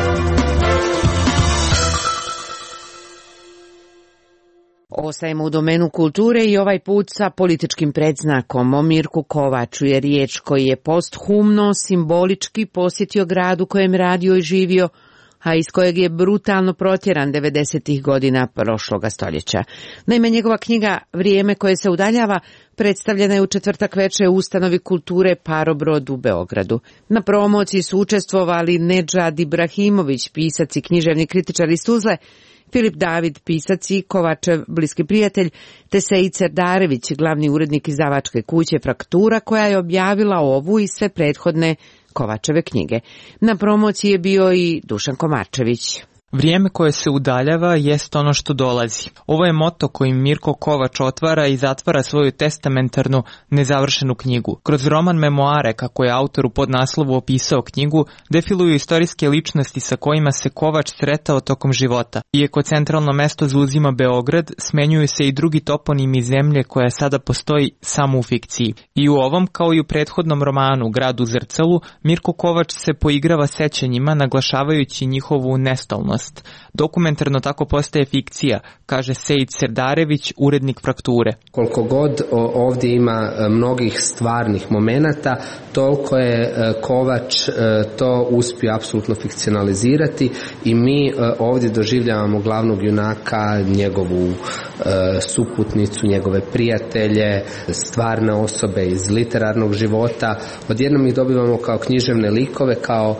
Ostajemo u domenu kulture i ovaj put sa političkim predznakom. O Mirku Kovaču je riječ, koji je posthumno, simbolički posjetio grad u kojem radio i živio, a iz kojeg je brutalno protjeran devedesetih godina prošloga stoljeća. Naime, njegova knjiga Vrijeme koje se udaljava predstavljena je u četvrtak veče u ustanovi kulture Parobrod u Beogradu. Na promociji su učestvovali Nedžad Ibrahimović, pisac i književni kritičar iz Tuzle, Filip David, pisac i Kovačev bliski prijatelj, te Sejid Serdarević, glavni urednik izdavačke kuće Fraktura, koja je objavila ovu i sve prethodne Kovačeve knjige. Na promociji je bio i Dušan Komarčević. Vrijeme koje se udaljava jest ono što dolazi. Ovo je moto kojim Mirko Kovač otvara i zatvara svoju testamentarnu nezavršenu knjigu. Kroz roman Memoare, kako je autor u podnaslovu opisao knjigu, defiluju istorijske ličnosti sa kojima se Kovač sretao tokom života. Iako centralno mesto zauzima Beograd, smenjuju se i drugi toponimi zemlje koja sada postoji samo u fikciji. I u ovom, kao i u prethodnom romanu Grad u zrcalu, Mirko Kovač se poigrava sećanjima, naglašavajući njihovu nestalnost. Dokumentarno tako postaje fikcija, kaže Sejid Serdarević, urednik Frakture. Koliko god ovdje ima mnogih stvarnih momenata, toliko je Kovač to uspio apsolutno fikcionalizirati i mi ovdje doživljavamo glavnog junaka, njegovu suputnicu, njegove prijatelje, stvarne osobe iz literarnog života. Odjednom ih dobivamo kao književne likove, kao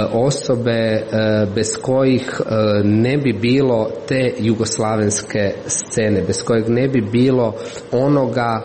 osobe bez kojih ne bi bilo te jugoslavenske scene, bez kojeg ne bi bilo onoga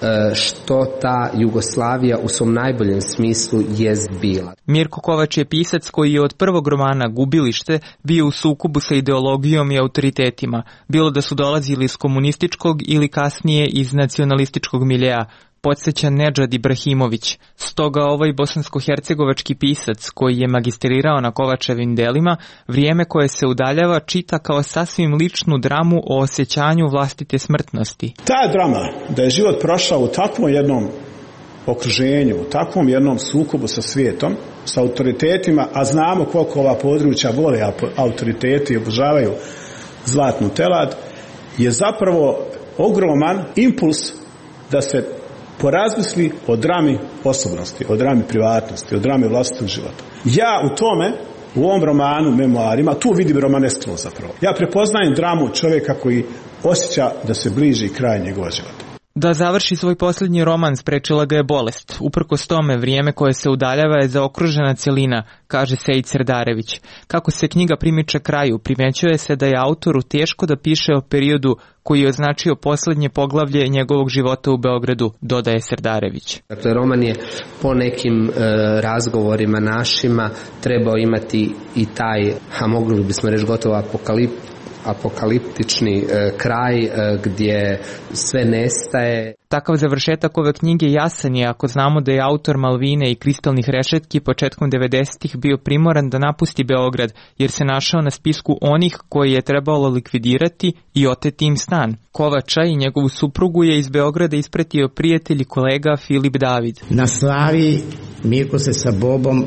što ta Jugoslavija u svom najboljem smislu jest bila. Mirko Kovač je pisac koji je od prvog romana Gubilište bio u sukobu sa ideologijom i autoritetima, bilo da su dolazili iz komunističkog ili kasnije iz nacionalističkog miljea, podsjeća Nedžad Ibrahimović. Stoga ovaj bosansko-hercegovački pisac, koji je magistrirao na Kovačevim delima, Vrijeme koje se udaljava čita kao sasvim ličnu dramu o osjećanju vlastite smrtnosti. Ta drama, da je život prošao u takvom jednom okruženju, u takvom jednom sukobu sa svijetom, sa autoritetima, a znamo koliko ova područja vole autoriteti i obožavaju zlatnu telad, je zapravo ogroman impuls da se porazmisli o drami osobnosti, o drami privatnosti, o drami vlastitog života. Ja u tome, u ovom romanu, Memoarima, tu vidim romaneskno zapravo. Ja prepoznajem dramu čovjeka koji osjeća da se bliži kraj njegova života. Da završi svoj posljednji roman sprečila ga je bolest. Uprkos tome, Vrijeme koje se udaljava je zaokružena cjelina, kaže Sejid Serdarević. Kako se knjiga primiče kraju, primećuje se da je autoru teško da piše o periodu koji je označio posljednje poglavlje njegovog života u Beogradu, dodaje Serdarević. Dakle, roman je po nekim e, razgovorima našima trebao imati i taj, a mogli bismo reći gotovo apokalip, apokaliptični e, kraj e, gdje sve nestaje. Takav završetak ove knjige jasan je ako znamo da je autor Malvine i Kristalnih rešetki početkom devedesetih bio primoran da napusti Beograd jer se našao na spisku onih koji je trebalo likvidirati i oteti im stan. Kovača i njegovu suprugu je iz Beograda ispratio prijatelj i kolega Filip David. Na Slavi Mirko se sa Bobom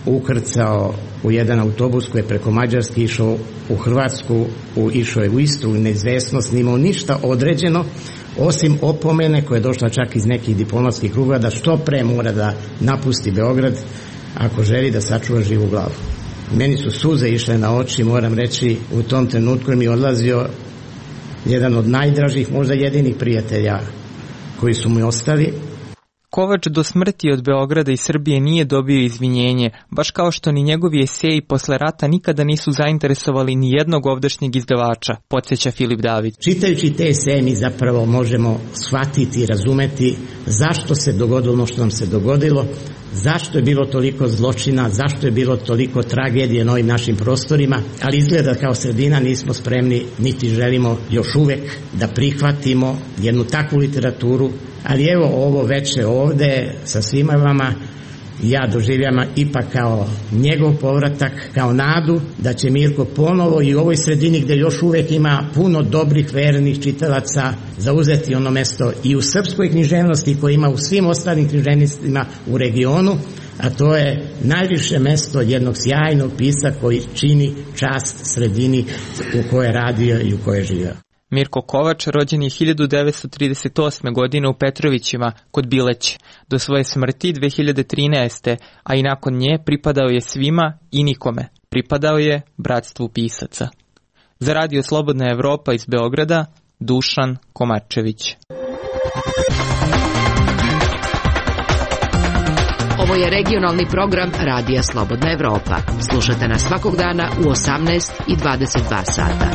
ukrcao u jedan autobus koji je preko Mađarske išao u Hrvatsku, u, išao je u Istru, u neizvesnost, nimao ništa određeno, osim opomene koja je došla čak iz nekih diplomatskih kruga da što pre mora da napusti Beograd ako želi da sačuva živu glavu. Meni su suze išle na oči, moram reći, u tom trenutku mi je odlazio jedan od najdražih, možda jedinih prijatelja koji su mi ostali. Kovač do smrti od Beograda i Srbije nije dobio izvinjenje, baš kao što ni njegovi eseji posle rata nikada nisu zainteresovali ni jednog ovdašnjeg izdavača, podsjeća Filip David. Čitajući te eseje mi zapravo možemo shvatiti i razumeti zašto se dogodilo ono što nam se dogodilo, zašto je bilo toliko zločina, zašto je bilo toliko tragedije na ovim našim prostorima, ali izgleda kao sredina nismo spremni niti želimo još uvek da prihvatimo jednu takvu literaturu, ali evo ovo veče ovde sa svima vama ja doživljam ipak kao njegov povratak, kao nadu da će Mirko ponovo i u ovoj sredini gde još uvek ima puno dobrih vernih čitalaca zauzeti ono mesto i u srpskoj književnosti koje ima u svim ostalim književnostima u regionu, a to je najviše mesto jednog sjajnog pisca koji čini čast sredini u kojoj je radio i u kojoj je živio. Mirko Kovač rođen je hiljadu devetsto trideset osme. godine u Petrovićima kod Bileće. Do svoje smrti dve hiljade trinaeste. a i nakon nje pripadao je svima i nikome. Pripadao je bratstvu pisaca. Za Radio Slobodna Evropa iz Beograda, Dušan Komačević. Ovo je regionalni program Radija Slobodna Evropa. Slušajte nas svakog dana u osamnaest i dvadeset dva sata.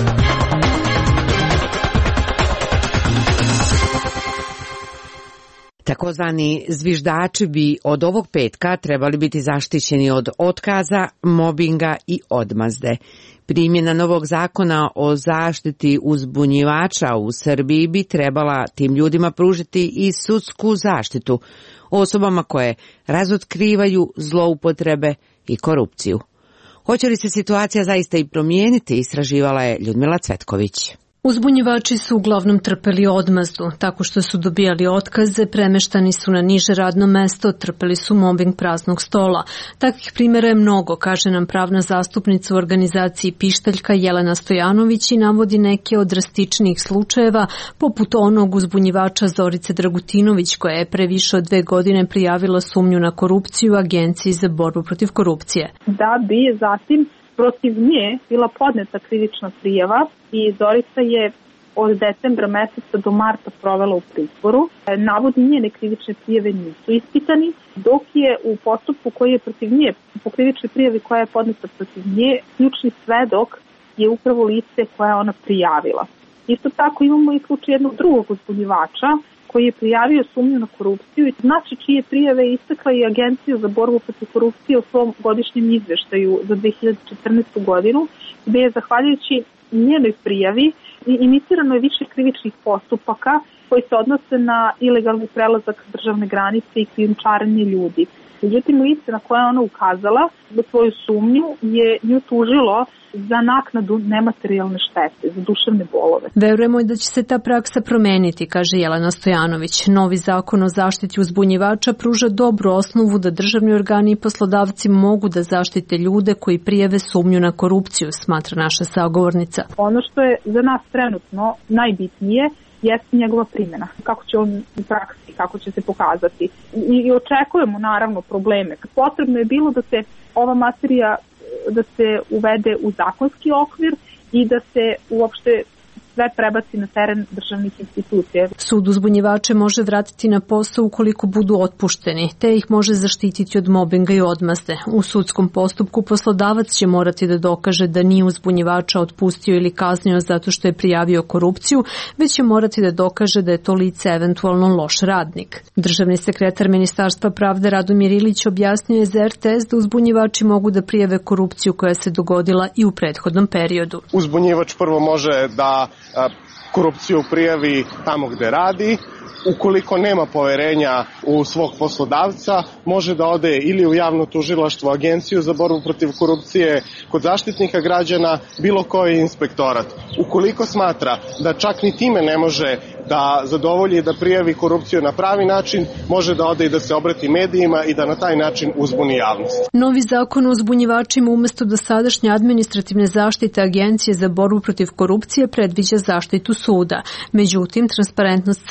Takozvani zviždači bi od ovog petka trebali biti zaštićeni od otkaza, mobinga i odmazde. Primjena novog zakona o zaštiti uzbunjivača u Srbiji bi trebala tim ljudima pružiti i sudsku zaštitu, osobama koje razotkrivaju zloupotrebe i korupciju. Hoće li se situacija zaista i promijeniti, istraživala je Ljudmila Cvetković. Uzbunjivači su uglavnom trpeli odmazdu, tako što su dobijali otkaze, premeštani su na niže radno mesto, trpeli su mobbing praznog stola. Takvih primjera je mnogo, kaže nam pravna zastupnica u organizaciji Pištaljka Jelena Stojanović i navodi neke od drastičnijih slučajeva, poput onog uzbunjivača Zorice Dragutinović, koja je pre više od dve godine prijavila sumnju na korupciju Agenciji za borbu protiv korupcije. Da bi zatim protiv nje bila podneta krivična prijava i Zorica je od decembra meseca do marta provela u pritvoru. Navodi njene krivične prijave nisu ispitani, dok je u postupku koji je protiv nje, po krivičnoj prijavi koja je podneta protiv nje, ključni svedok je upravo lice koje je ona prijavila. Isto tako imamo i slučaj jednog drugog uzbunjivača koji je prijavio sumnju na korupciju i znači čije prijave je istakla i Agencija za borbu protiv korupcije u svom godišnjem izveštaju za dve hiljade četrnaestu. godinu, gde je zahvaljujući njenoj prijavi inicirano je više krivičnih postupaka koji se odnose na ilegalni prelazak državne granice i krijumčarenje ljudi. Međutim, lice na koje je ona ukazala za svoju sumnju je nju tužilo za naknadu nematerijalne štete, za duševne bolove. Verujemo da će se ta praksa promeniti, kaže Jelena Stojanović. Novi zakon o zaštiti uzbunjivača pruža dobru osnovu da državni organi i poslodavci mogu da zaštite ljude koji prijave sumnju na korupciju, smatra naša sagovornica. Ono što je za nas trenutno najbitnije jeste njegova primjena. Kako će on u praksi, kako će se pokazati. I, i očekujemo naravno probleme. Potrebno je bilo da se ova materija da se uvede u zakonski okvir i da se uopšte sve prebaci na teren državnih institucija. Sud uzbunjivače može vratiti na posao ukoliko budu otpušteni, te ih može zaštititi od mobinga i odmazde. U sudskom postupku poslodavac će morati da dokaže da nije uzbunjivača otpustio ili kaznio zato što je prijavio korupciju, već će morati da dokaže da je to lice eventualno loš radnik. Državni sekretar Ministarstva pravde Radomir Ilić objasnio je za er te es da uzbunjivači mogu da prijave korupciju koja se dogodila i u prethodnom periodu. Uzbunjivač prvo može da korupciju prijavi tamo gde radi. Ukoliko nema poverenja u svog poslodavca, može da ode ili u javno tužilaštvo, Agenciju za borbu protiv korupcije, kod zaštitnika građana, bilo koji inspektorat. Ukoliko smatra da čak ni time ne može da zadovolji da prijavi korupciju na pravi način, može da ode i da se obrati medijima i da na taj način uzbuni javnost. Novi zakon o uzbunjivačima umesto dosadašnje administrativne zaštite Agencije za borbu protiv korupcije predviđa zaštitu suda. Međutim, Transparentnost Srbije ukazuje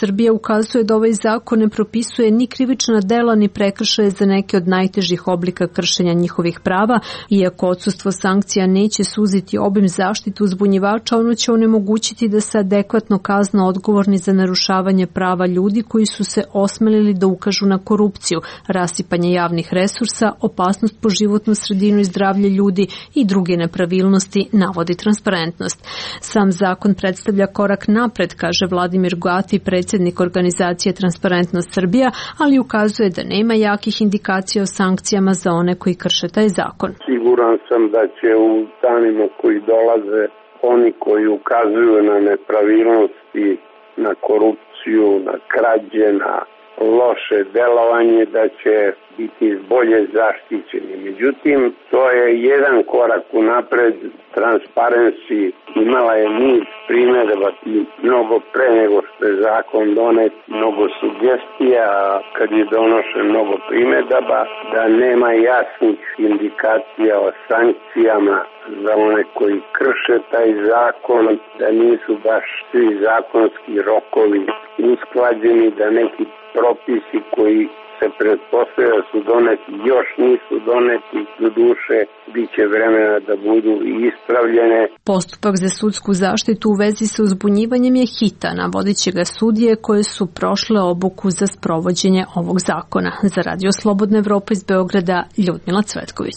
ukazuje da ovaj zakon ne propisuje ni krivična dela ni prekršaje za neke od najtežih oblika kršenja njihovih prava, iako odsustvo sankcija neće suziti obim zaštitu uzbunjivača, ono će onemogućiti da se adekvatno kazna odgovorni za narušavanje prava ljudi koji su se osmelili da ukažu na korupciju, rasipanje javnih resursa, opasnost po životnu sredinu i zdravlje ljudi i druge nepravilnosti, navodi Transparentnost. Sam zakon predstavlja korak napred, kaže Vladimir Goati, predsjednik organizacije Transparentnost Srbija, ali ukazuje da nema jakih indikacija o sankcijama za one koji krše taj zakon. Siguran sam da će u danima koji dolaze oni koji ukazuju na nepravilnosti, na korupciju, na krađe, na loše delovanje, da će biti bolje zaštićeni. Međutim, to je jedan korak unapred. Transparency imala je niz primjedaba mnogo pre nego što je zakon donet, mnogo sugestija, kad je donošen mnogo primjedaba, da nema jasnih indikacija o sankcijama za one koji krše taj zakon, da nisu baš svi zakonski rokovi usklađeni, da neki propisi koji se pretpostavlja su doneti, još nisu doneti, do duše bit će vremena da budu ispravljene. Postupak za sudsku zaštitu u vezi sa uzbunjivanjem je hitan, a vodit će ga sudije koje su prošle obuku za sprovođenje ovog zakona. Za Radio Slobodna Evropa iz Beograda, Ljudmila Cvetković.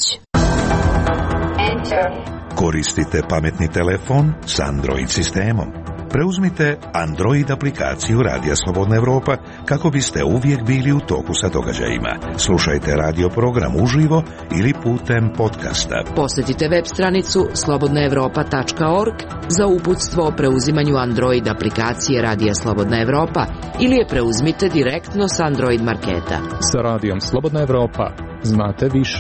Koristite pametni telefon s Android sistemom. Preuzmite Android aplikaciju Radija Slobodna Evropa kako biste uvijek bili u toku sa događajima. Slušajte radio program uživo ili putem podcasta. Posjetite web stranicu slobodna evropa tačka org za uputstvo o preuzimanju Android aplikacije Radija Slobodna Evropa ili je preuzmite direktno s Android marketa. Sa Radijom Slobodna Evropa znate više.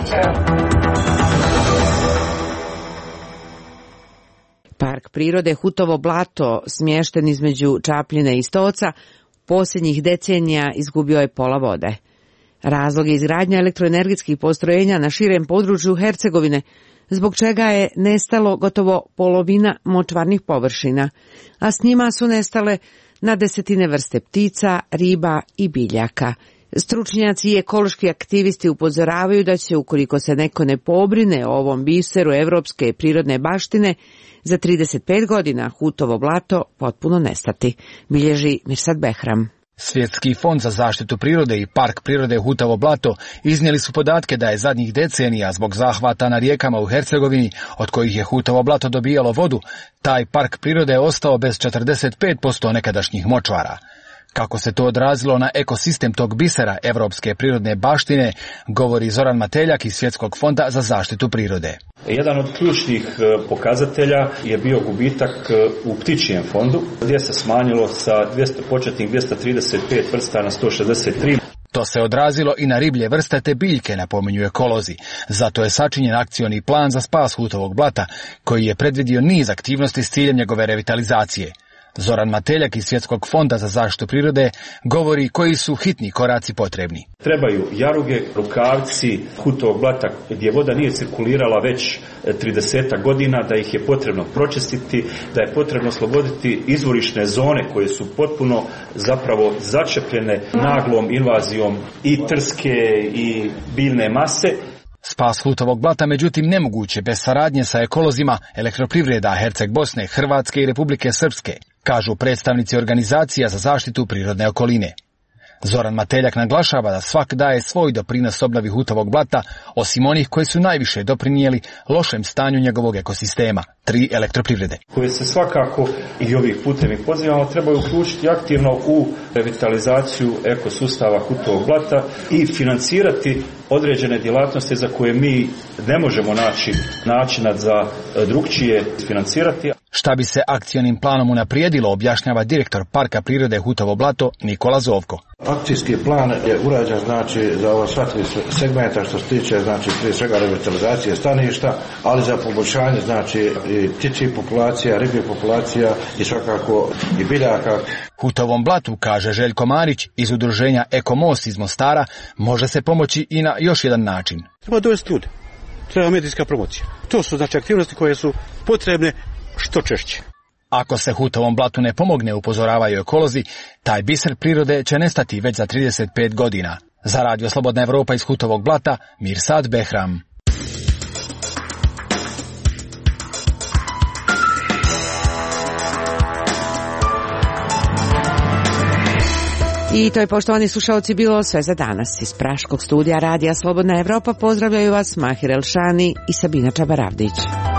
Park prirode Hutovo blato, smješten između Čapljine i Stoca, posljednjih decenija izgubio je pola vode. Razlog je izgradnja elektroenergetskih postrojenja na širem području Hercegovine, zbog čega je nestalo gotovo polovina močvarnih površina, a s njima su nestale na desetine vrste ptica, riba i biljaka. Stručnjaci i ekološki aktivisti upozoravaju da će, ukoliko se neko ne pobrine o ovom biseru evropske prirodne baštine, za trideset pet godina Hutovo blato potpuno nestati, bilježi Mirsad Behram. Svjetski fond za zaštitu prirode i Park prirode Hutovo blato iznijeli su podatke da je zadnjih decenija zbog zahvata na rijekama u Hercegovini, od kojih je Hutovo blato dobijalo vodu, taj park prirode je ostao bez četrdeset pet posto nekadašnjih močvara. Kako se to odrazilo na ekosistem tog bisera evropske prirodne baštine, govori Zoran Mateljak iz Svjetskog fonda za zaštitu prirode. Jedan od ključnih pokazatelja je bio gubitak u ptičijem fondu, gdje se smanjilo sa dvjesto početnih dvjesto trideset pet vrsta na sto šezdeset tri. To se odrazilo i na riblje vrste te biljke, napominju ekolozi. Zato je sačinjen akcioni plan za spas Hutovog blata, koji je predvidio niz aktivnosti s ciljem njegove revitalizacije. Zoran Mateljak iz Svjetskog fonda za zaštitu prirode govori koji su hitni koraci potrebni. Trebaju jaruge, rukavci Hutovog blata gdje voda nije cirkulirala već trideset godina, da ih je potrebno pročistiti, da je potrebno osloboditi izvorišne zone koje su potpuno zapravo začepljene naglom invazijom i trske i biljne mase. Spas Hutovog blata međutim nemoguće bez saradnje sa ekolozima elektroprivreda Herceg Bosne, Hrvatske i Republike Srpske, kažu predstavnici organizacija za zaštitu prirodne okoline. Zoran Mateljak naglašava da svak daje svoj doprinos obnovi Hutovog blata, osim onih koji su najviše doprinijeli lošem stanju njegovog ekosistema, tri elektroprivrede. Koje se svakako i ovih putem pozivamo trebaju uključiti aktivno u revitalizaciju ekosustava Hutovog blata i financirati određene djelatnosti za koje mi ne možemo naći načina za drugčije financirati. Šta bi se akcionim planom unaprijedilo, objašnjava direktor Parka prirode Hutovo blato Nikola Zovko. Akcijski plan je urađen znači za ova sva tri segmenta što se tiče znači prije svega revitalizacije staništa, ali za poboljšanje znači i ptičjih populacija, ribljih populacija i svakako i biljaka. Hutovom blatu, kaže Željko Marić iz udruženja Ekomos iz Mostara, može se pomoći i na još jedan način. Treba dovesti ljude, treba medijska promocija. To su znači aktivnosti koje su potrebne što češće. Ako se Hutovom blatu ne pomogne, upozoravaju ekolozi, taj biser prirode će nestati već za trideset pet godina. Za Radio Slobodna Evropa iz Hutovog blata, Mirsad Behram. I to je, poštovani slušalci, bilo sve za danas. Iz praškog studija Radija Slobodna Evropa pozdravljaju vas Mahir Elšani i Sabina Čabaravdić.